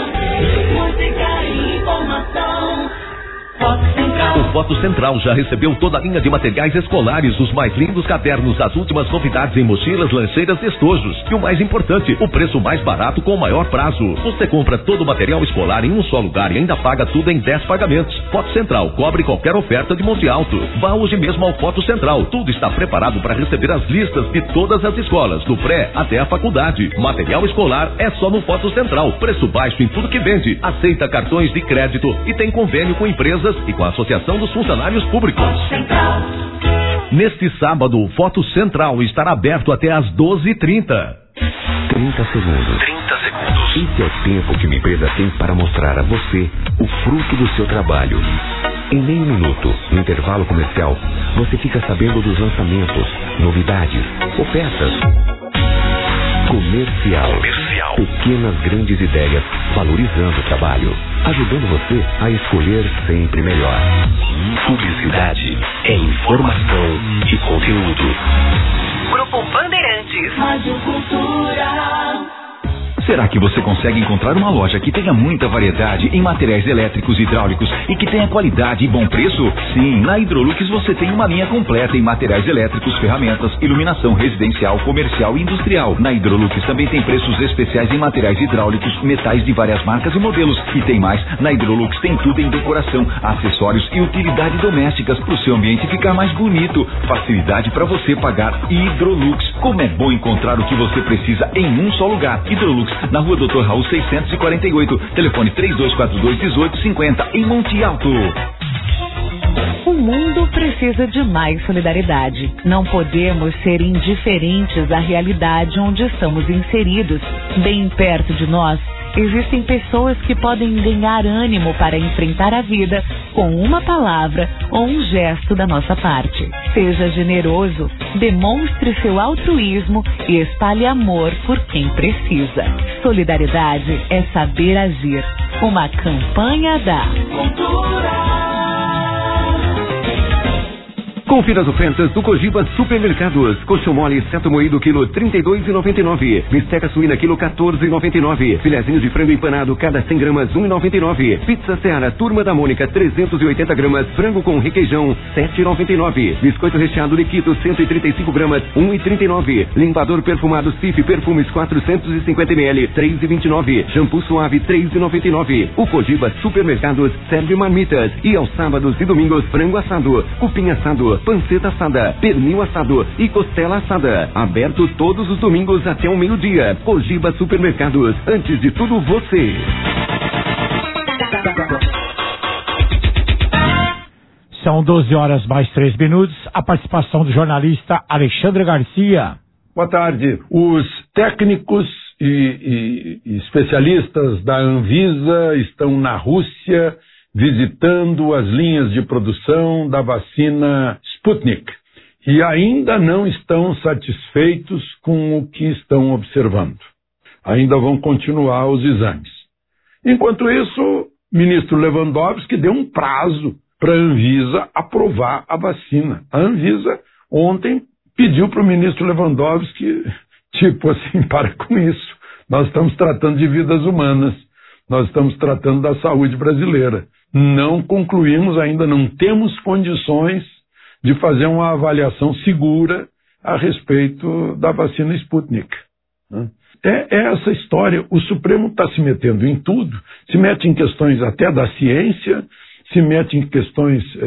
música e informação. O Foto Central já recebeu toda a linha de materiais escolares, os mais lindos cadernos, as últimas novidades em mochilas, lancheiras e estojos. E o mais importante, o preço mais barato com o maior prazo. Você compra todo o material escolar em um só lugar e ainda paga tudo em 10 pagamentos. Foto Central, cobre qualquer oferta de Monte Alto. Vá hoje mesmo ao Foto Central. Tudo está preparado para receber as listas de todas as escolas, do pré até a faculdade. Material escolar é só no Foto Central. Preço baixo em tudo que vende. Aceita cartões de crédito e tem convênio com empresas e com a Associação dos Funcionários Públicos. Neste sábado, o Foto Central estará aberto até às 12h30. 30 segundos. Esse é o tempo que uma empresa tem para mostrar a você o fruto do seu trabalho. Em meio minuto, no intervalo comercial, você fica sabendo dos lançamentos, novidades, ofertas. Comercial. Pequenas grandes ideias, valorizando o trabalho, ajudando você a escolher sempre melhor. Publicidade é informação e conteúdo. Grupo Bandeirantes. Rádio Cultura. Será que você consegue encontrar uma loja que tenha muita variedade em materiais elétricos e hidráulicos e que tenha qualidade e bom preço? Sim, na Hidrolux você tem uma linha completa em materiais elétricos, ferramentas, iluminação residencial, comercial e industrial. Na Hidrolux também tem preços especiais em materiais hidráulicos, metais de várias marcas e modelos. E tem mais, na Hidrolux tem tudo em decoração, acessórios e utilidades domésticas para o seu ambiente ficar mais bonito. Facilidade para você pagar. Hidrolux. Como é bom encontrar o que você precisa em um só lugar. Hidrolux, na Rua Dr. Raul 648, telefone 3242-1850, em Monte Alto. O mundo precisa de mais solidariedade. Não podemos ser indiferentes à realidade onde estamos inseridos. Bem perto de nós, existem pessoas que podem ganhar ânimo para enfrentar a vida com uma palavra ou um gesto da nossa parte. Seja generoso, demonstre seu altruísmo e espalhe amor por quem precisa. Solidariedade é saber agir. Uma campanha da Cultura. Confira as ofertas do Cogiba Supermercados. Colchão mole seto moído quilo 32,99. Bisteca suína quilo 14,99. Filezinhos de frango empanado cada 100 gramas 1,99. Pizza Seara Turma da Mônica 380 gramas frango com requeijão 7,99. Biscoito recheado Liquito 135 gramas 1,39. Limpador perfumado Cif Perfumes 450 ml 3,29. Shampoo suave 3,99. O Cogiba Supermercados serve marmitas e aos sábados e domingos frango assado, cupim assado, panceta assada, pernil assado e costela assada. Aberto todos os domingos até o meio-dia. Cogiba Supermercados. Antes de tudo, você. São 12 horas mais 3 minutos. A participação do jornalista Alexandre Garcia. Boa tarde. Os técnicos e especialistas da Anvisa estão na Rússia visitando as linhas de produção da vacina Sputnik e ainda não estão satisfeitos com o que estão observando. Ainda vão continuar os exames. Enquanto isso, o ministro Lewandowski deu um prazo para a Anvisa aprovar a vacina. A Anvisa ontem pediu para o ministro Lewandowski, tipo assim, para com isso. Nós estamos tratando de vidas humanas, nós estamos tratando da saúde brasileira. Não concluímos ainda, não temos condições de fazer uma avaliação segura a respeito da vacina Sputnik. É essa história. O Supremo está se metendo em tudo, se mete em questões até da ciência, se mete em questões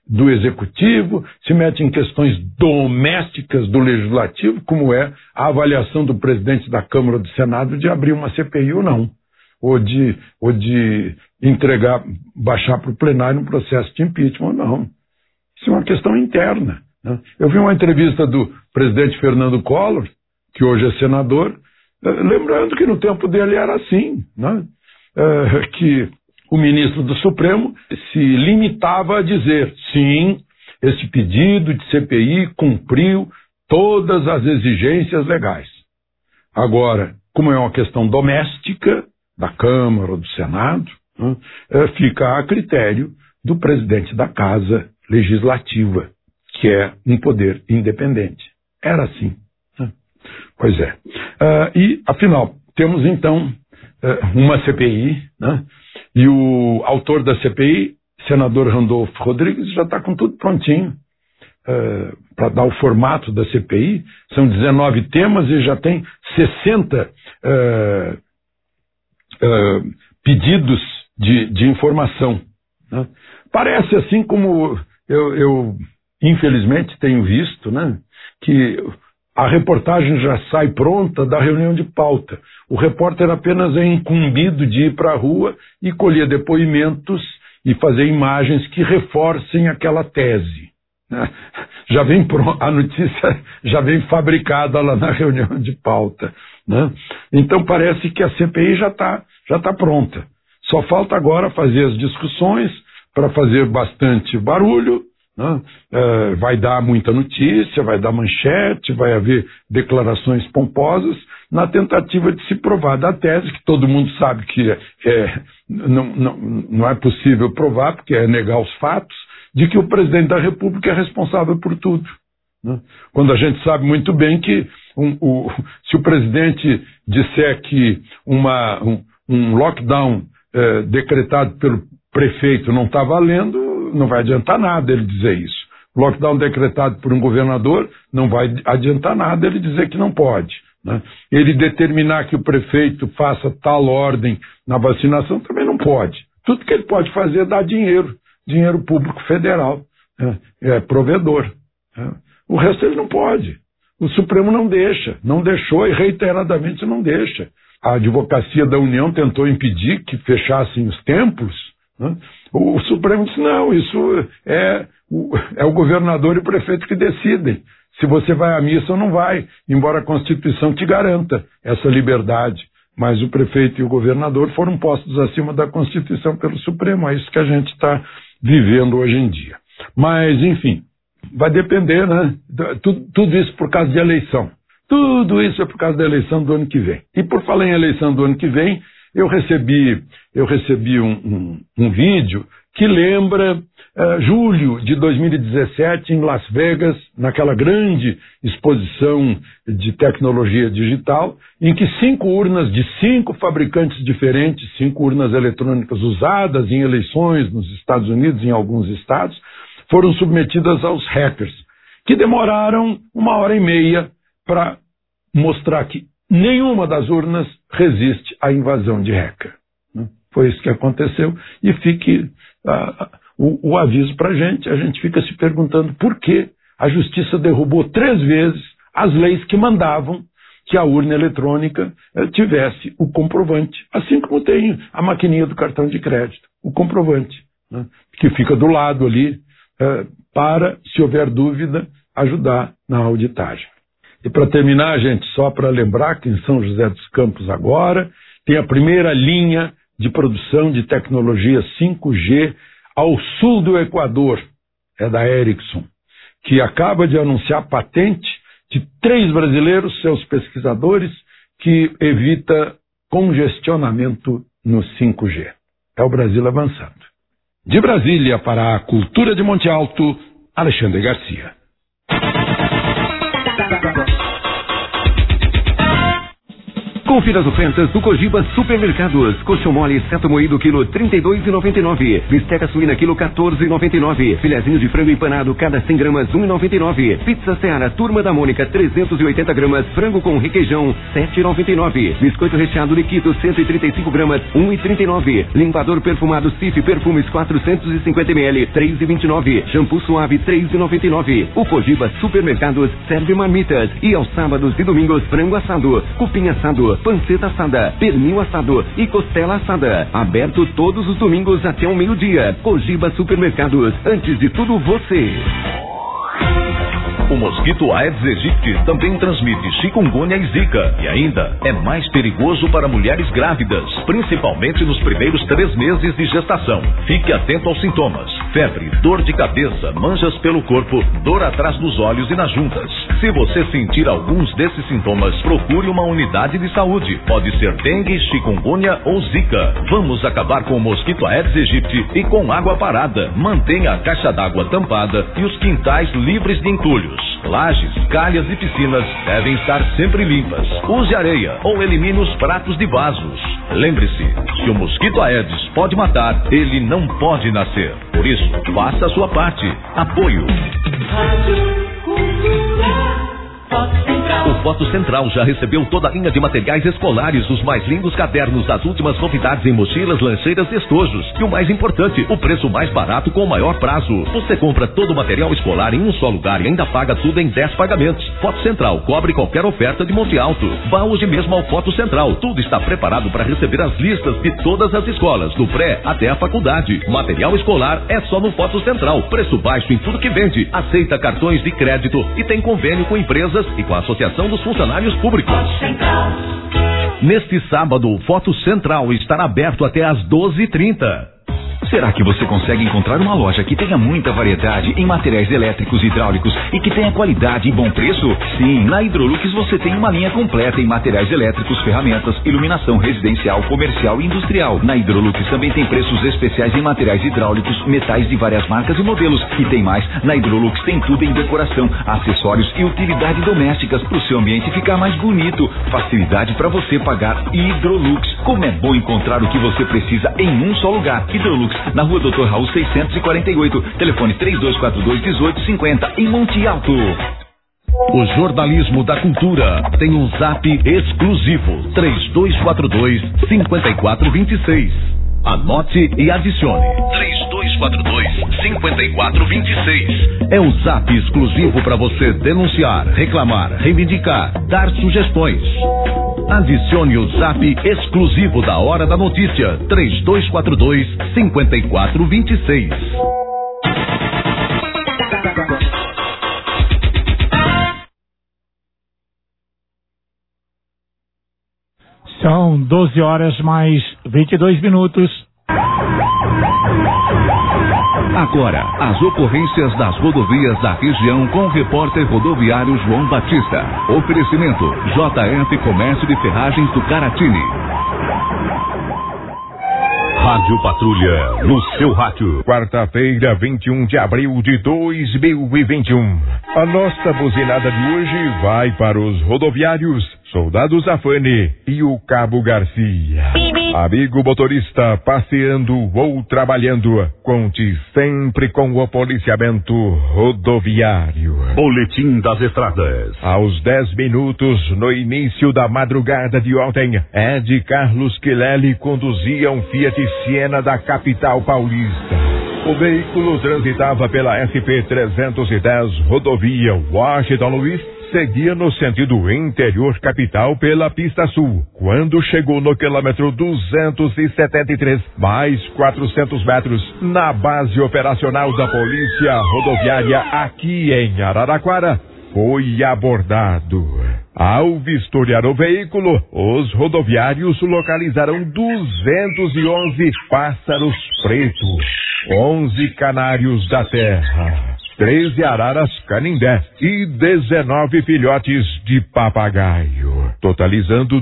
do Executivo, se mete em questões domésticas do Legislativo, como é a avaliação do presidente da Câmara ou do Senado de abrir uma CPI ou não, ou de entregar, baixar para o plenário um processo de impeachment ou não. Isso é uma questão interna, né? Eu vi uma entrevista do presidente Fernando Collor, que hoje é senador, lembrando que no tempo dele era assim, né? Que o ministro do Supremo se limitava a dizer, sim, esse pedido de CPI cumpriu todas as exigências legais. Agora, como é uma questão doméstica da Câmara ou do Senado, né, fica a critério do presidente da Casa Legislativa, que é um poder independente. Era assim. Né? Pois é. E, afinal, temos então uma CPI, né? E o autor da CPI, senador Randolfo Rodrigues, já está com tudo prontinho para dar o formato da CPI. São 19 temas e já tem 60 pedidos de informação. Né? Parece assim como eu infelizmente tenho visto, né, que a reportagem já sai pronta da reunião de pauta. O repórter apenas é incumbido de ir para a rua e colher depoimentos e fazer imagens que reforcem aquela tese. Né? Já vem a notícia já vem fabricada lá na reunião de pauta. Né? Então parece que a CPI já tá pronta. Só falta agora fazer as discussões para fazer bastante barulho. Né? Vai dar muita notícia, vai dar manchete, vai haver declarações pomposas na tentativa de se provar da tese, que todo mundo sabe que não é possível provar, porque é negar os fatos, de que o presidente da República é responsável por tudo. Né? Quando a gente sabe muito bem que se o presidente disser que um lockdown decretado pelo prefeito não está valendo, não vai adiantar nada ele dizer isso. Lockdown decretado por um governador, não vai adiantar nada ele dizer que não pode. Né? Ele determinar que o prefeito faça tal ordem na vacinação também não pode. Tudo que ele pode fazer é dar dinheiro público federal, né? É provedor. Né? O resto ele não pode. O Supremo não deixou e reiteradamente não deixa. A Advocacia da União tentou impedir que fechassem os templos. Né? O Supremo disse, não, isso é o governador e o prefeito que decidem se você vai à missa ou não vai, embora a Constituição te garanta essa liberdade. Mas o prefeito e o governador foram postos acima da Constituição pelo Supremo. É isso que a gente está vivendo hoje em dia. Mas, enfim, vai depender, né? Tudo isso por causa de eleição. Tudo isso é por causa da eleição do ano que vem. E por falar em eleição do ano que vem, eu recebi um vídeo que lembra julho de 2017 em Las Vegas, naquela grande exposição de tecnologia digital, em que 5 urnas de 5 fabricantes diferentes, 5 urnas eletrônicas usadas em eleições nos Estados Unidos, em alguns estados, foram submetidas aos hackers, que demoraram 1h30 para mostrar que nenhuma das urnas resiste à invasão de hacker. Foi isso que aconteceu e fique o aviso para a gente fica se perguntando por que a Justiça derrubou 3 vezes as leis que mandavam que a urna eletrônica tivesse o comprovante, assim como tem a maquininha do cartão de crédito, o comprovante, né, que fica do lado ali para, se houver dúvida, ajudar na auditagem. E para terminar, gente, só para lembrar que em São José dos Campos agora tem a primeira linha de produção de tecnologia 5G ao sul do Equador, é da Ericsson, que acaba de anunciar patente de 3 brasileiros, seus pesquisadores, que evita congestionamento no 5G. É o Brasil avançando. De Brasília para a Cultura de Monte Alto, Alexandre Garcia. Confira as ofertas do Cogiba Supermercados. Coxão mole seto moído quilo 32,99. Bisteca suína quilo 14,99. Filezinho de frango empanado cada 100 gramas 1,99. Pizza Seara Turma da Mônica 380 gramas frango com requeijão 7,99. Biscoito recheado Liquito 135 gramas 1,39. Limpador perfumado Cif Perfumes 450 ml 3,29. Shampoo suave 3,99. O Cogiba Supermercados serve marmitas e aos sábados e domingos frango assado, cupim assado, panceta assada, pernil assado e costela assada. Aberto todos os domingos até o meio-dia. Cogiba Supermercados. Antes de tudo, você. O mosquito Aedes aegypti também transmite chikungunya e zika. E ainda é mais perigoso para mulheres grávidas, principalmente nos primeiros 3 meses de gestação. Fique atento aos sintomas: febre, dor de cabeça, manchas pelo corpo, dor atrás dos olhos e nas juntas. Se você sentir alguns desses sintomas, procure uma unidade de saúde. Pode ser dengue, chikungunya ou zika. Vamos acabar com o mosquito Aedes aegypti e com água parada. Mantenha a caixa d'água tampada e os quintais livres de entulhos. Lajes, calhas e piscinas devem estar sempre limpas. Use areia ou elimine os pratos de vasos. Lembre-se, se o mosquito Aedes pode matar, ele não pode nascer. Por isso, faça a sua parte. Apoio. O Foto Central já recebeu toda a linha de materiais escolares, os mais lindos cadernos, as últimas novidades em mochilas, lancheiras e estojos. E o mais importante, o preço mais barato com o maior prazo. Você compra todo o material escolar em um só lugar e ainda paga tudo em 10 pagamentos. Foto Central cobre qualquer oferta de Monte Alto. Vá hoje mesmo ao Foto Central. Tudo está preparado para receber as listas de todas as escolas, do pré até a faculdade. Material escolar é só no Foto Central. Preço baixo em tudo que vende. Aceita cartões de crédito e tem convênio com empresas e com a Associação dos Funcionários Públicos. Neste sábado, o Foto Central estará aberto até às 12h30. Será que você consegue encontrar uma loja que tenha muita variedade em materiais elétricos e hidráulicos e que tenha qualidade e bom preço? Sim, na Hidrolux você tem uma linha completa em materiais elétricos, ferramentas, iluminação residencial, comercial e industrial. Na Hidrolux também tem preços especiais em materiais hidráulicos, metais de várias marcas e modelos. E tem mais, na Hidrolux tem tudo em decoração, acessórios e utilidades domésticas para o seu ambiente ficar mais bonito. Facilidade para você pagar Hidrolux. Como é bom encontrar o que você precisa em um só lugar. Hidrolux, na Rua Dr. Raul 648, telefone 3242-1850, em Monte Alto. O jornalismo da cultura tem um zap exclusivo: 3242-5426. Anote e adicione: 3242-5426. É o zap exclusivo para você denunciar, reclamar, reivindicar, dar sugestões. Adicione o zap exclusivo da Hora da Notícia: 3242-5426. São 12 horas mais 22 minutos. Agora, as ocorrências das rodovias da região com o repórter rodoviário João Batista. Oferecimento: JF Comércio de Ferragens do Caratini. Rádio Patrulha, no seu rádio. Quarta-feira, 21 de abril de 2021. A nossa buzinada de hoje vai para os rodoviários Soldado Zafane e o Cabo Garcia. Amigo motorista, passeando ou trabalhando, conte sempre com o policiamento rodoviário. Boletim das Estradas. Aos 10 minutos, no início da madrugada de ontem, Ed Carlos Quileli conduzia um Fiat Siena da capital paulista. O veículo transitava pela SP-310, rodovia Washington Luiz, seguia no sentido interior capital pela pista sul. Quando chegou no quilômetro 273, mais 400 metros, na base operacional da Polícia Rodoviária aqui em Araraquara, foi abordado. Ao vistoriar o veículo, os rodoviários localizaram 211 pássaros pretos, 11 canários da terra, 13 araras canindé e 19 filhotes de papagaio, totalizando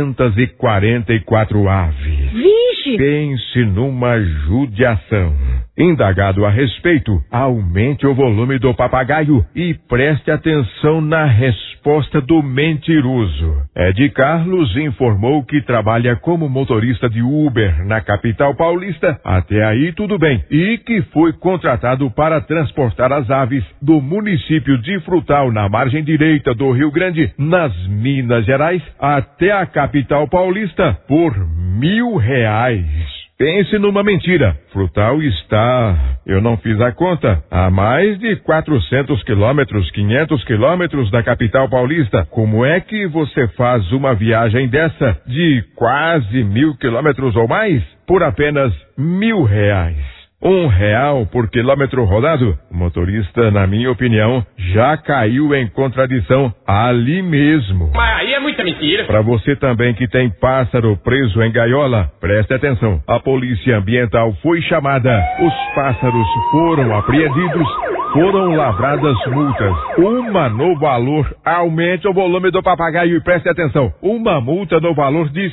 244 aves. Vixe! Pense numa judiação. Indagado a respeito, aumente o volume do papagaio e preste atenção na resposta do mentiroso. Ed Carlos informou que trabalha como motorista de Uber na capital paulista. Até aí tudo bem. E que foi contratado para transportar as aves do município de Frutal, na margem direita do Rio Grande, nas Minas Gerais, até a capital paulista por R$1.000. Pense numa mentira. Frutal está, eu não fiz a conta, a mais de 400 quilômetros, 500 quilômetros da capital paulista. Como é que você faz uma viagem dessa de quase 1.000 quilômetros ou mais por apenas R$1.000? R$1 por quilômetro rodado? O motorista, na minha opinião, já caiu em contradição ali mesmo. Mas aí é muita mentira. Para você também que tem pássaro preso em gaiola, preste atenção. A polícia ambiental foi chamada. Os pássaros foram apreendidos. Foram lavradas multas. Uma no valor, aumente o volume do papagaio e preste atenção. Uma multa no valor de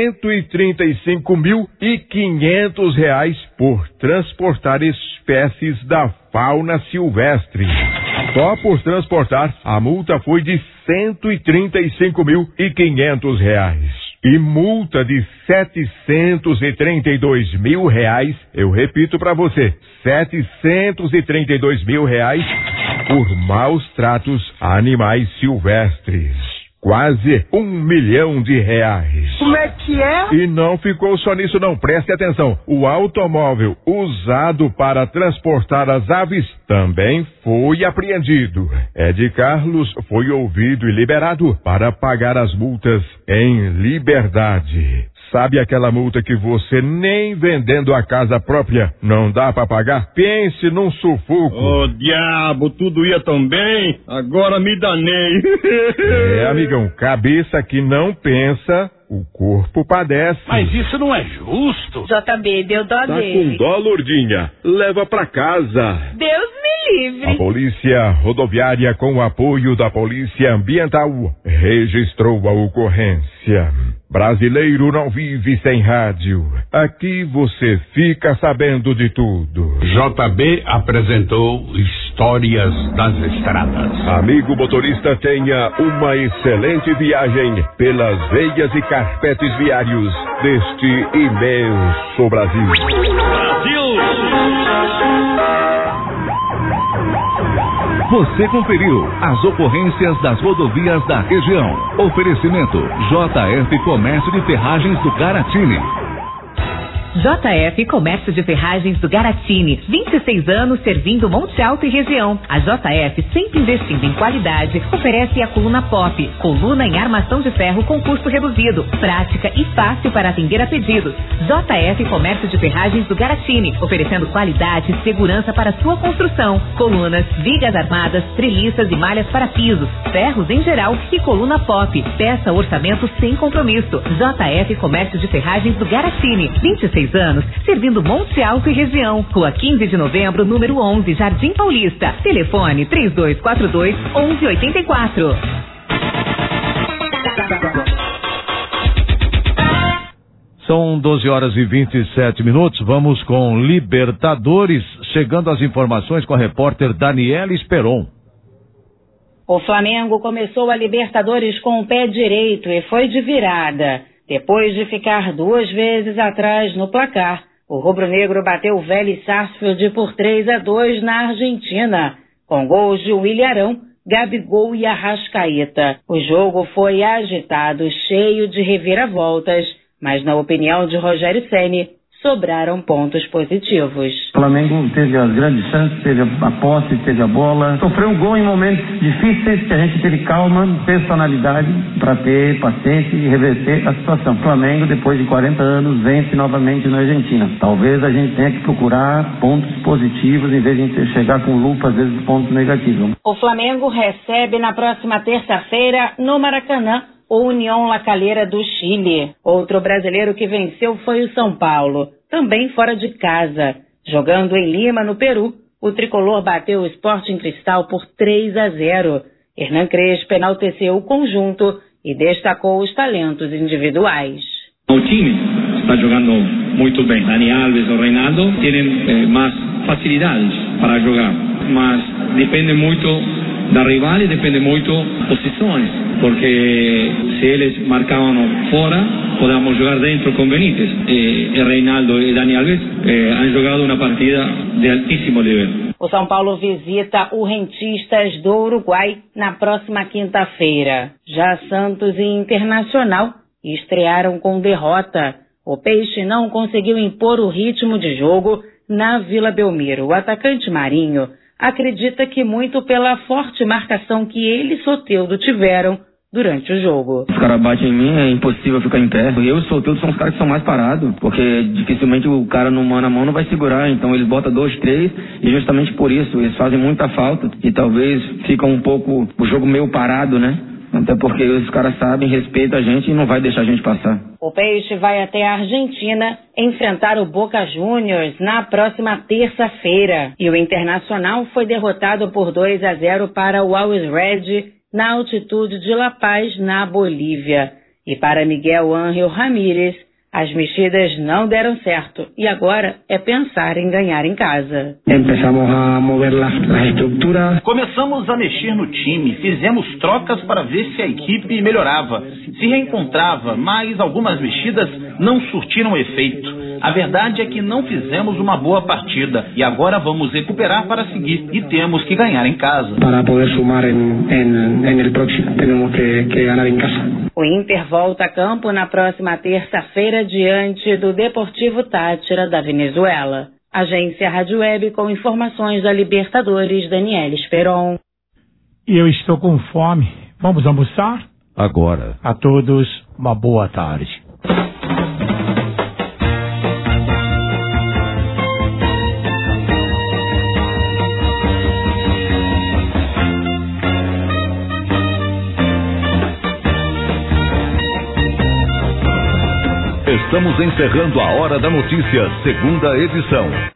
R$135.500 por transportar espécies da fauna silvestre. Só por transportar, a multa foi de R$135.500. E multa de R$732.000, eu repito para você, R$732.000 por maus tratos a animais silvestres. Quase R$1 milhão. Como é que é? E não ficou só nisso não, preste atenção. O automóvel usado para transportar as aves também foi apreendido. Ed Carlos foi ouvido e liberado para pagar as multas em liberdade. Sabe aquela multa que você nem vendendo a casa própria não dá pra pagar? Pense num sufoco. Ô, diabo, tudo ia tão bem, agora me danei. Amigão, cabeça que não pensa, o corpo padece. Mas isso não é justo. JB, deu dó Tá dele. com dó, Lourdinha? Leva pra casa. Deus me livre. A Polícia Rodoviária, com o apoio da Polícia Ambiental, registrou a ocorrência. Brasileiro não vive sem rádio. Aqui você fica sabendo de tudo. JB apresentou Histórias das Estradas. Amigo motorista, tenha uma excelente viagem pelas veias e carpetes viários deste imenso Brasil. Você conferiu as ocorrências das rodovias da região. Oferecimento JF Comércio de Ferragens do Garatini. JF Comércio de Ferragens do Garatini, 26 anos servindo Monte Alto e região. A JF, sempre investindo em qualidade, oferece a coluna Pop, coluna em armação de ferro com custo reduzido, prática e fácil para atender a pedidos. JF Comércio de Ferragens do Garatini, oferecendo qualidade e segurança para sua construção. Colunas, vigas armadas, treliças e malhas para pisos, ferros em geral e coluna Pop. Peça orçamento sem compromisso. JF Comércio de Ferragens do Garatini, 26 anos, servindo Monte Alto e região. Rua 15 de novembro, número 11, Jardim Paulista. Telefone 3242-1184. São 12h27. Vamos com Libertadores. Chegando as informações com a repórter Daniela Esperon. O Flamengo começou a Libertadores com o pé direito e foi de virada. Depois de ficar 2 vezes atrás no placar, o rubro-negro bateu o Vélez Sarsfield por 3-2 na Argentina, com gols de Willian, Gabigol e Arrascaeta. O jogo foi agitado, cheio de reviravoltas, mas na opinião de Rogério Ceni, sobraram pontos positivos. O Flamengo teve as grandes chances, teve a posse, teve a bola. Sofreu um gol em momentos difíceis que a gente teve calma, personalidade para ter paciência e reverter a situação. O Flamengo, depois de 40 anos, vence novamente na Argentina. Talvez a gente tenha que procurar pontos positivos em vez de a gente chegar com lupa, às vezes, pontos negativos. O Flamengo recebe na próxima terça-feira, no Maracanã, o União La Calera do Chile. Outro brasileiro que venceu foi o São Paulo, também fora de casa. Jogando em Lima, no Peru, o tricolor bateu o Sporting Cristal por 3-0. Hernan Crespo enalteceu o conjunto e destacou os talentos individuais. O time está jogando muito bem. Dani Alves ou Reinaldo têm mais facilidades para jogar, mas depende muito da rival e depende muito posições, porque se eles marcavam fora, podemos jogar dentro com Benítez. E Reinaldo e Dani Alves han jogado uma partida de altíssimo nível. O São Paulo visita o Rentistas do Uruguai na próxima quinta-feira. Já Santos e Internacional estrearam com derrota. O Peixe não conseguiu impor o ritmo de jogo na Vila Belmiro. O atacante Marinho acredita que muito pela forte marcação que ele e Soteldo tiveram durante o jogo. Os caras batem em mim, é impossível ficar em pé. Eu e o Soteldo são os caras que são mais parados, porque dificilmente o cara no mano a mão não vai segurar, então eles botam 2, 3, e justamente por isso eles fazem muita falta e talvez fica um pouco o jogo meio parado, né? Até porque os caras sabem, respeitam a gente e não vai deixar a gente passar. O Peixe vai até a Argentina enfrentar o Boca Juniors na próxima terça-feira. E o Internacional foi derrotado por 2-0 para o Always Red na altitude de La Paz, na Bolívia. E para Miguel Ángel Ramírez, as mexidas não deram certo e agora é pensar em ganhar em casa. Começamos a mexer no time, fizemos trocas para ver se a equipe melhorava, se reencontrava, mas algumas mexidas não surtiram efeito. A verdade é que não fizemos uma boa partida e agora vamos recuperar para seguir e temos que ganhar em casa. Para poder sumar no próximo, temos que ganhar em casa. O Inter volta a campo na próxima terça-feira diante do Deportivo Táchira da Venezuela. Agência Rádio Web com informações da Libertadores, Daniela Esperon. E eu estou com fome. Vamos almoçar? Agora. A todos, uma boa tarde. Estamos encerrando a Hora da Notícia, segunda edição.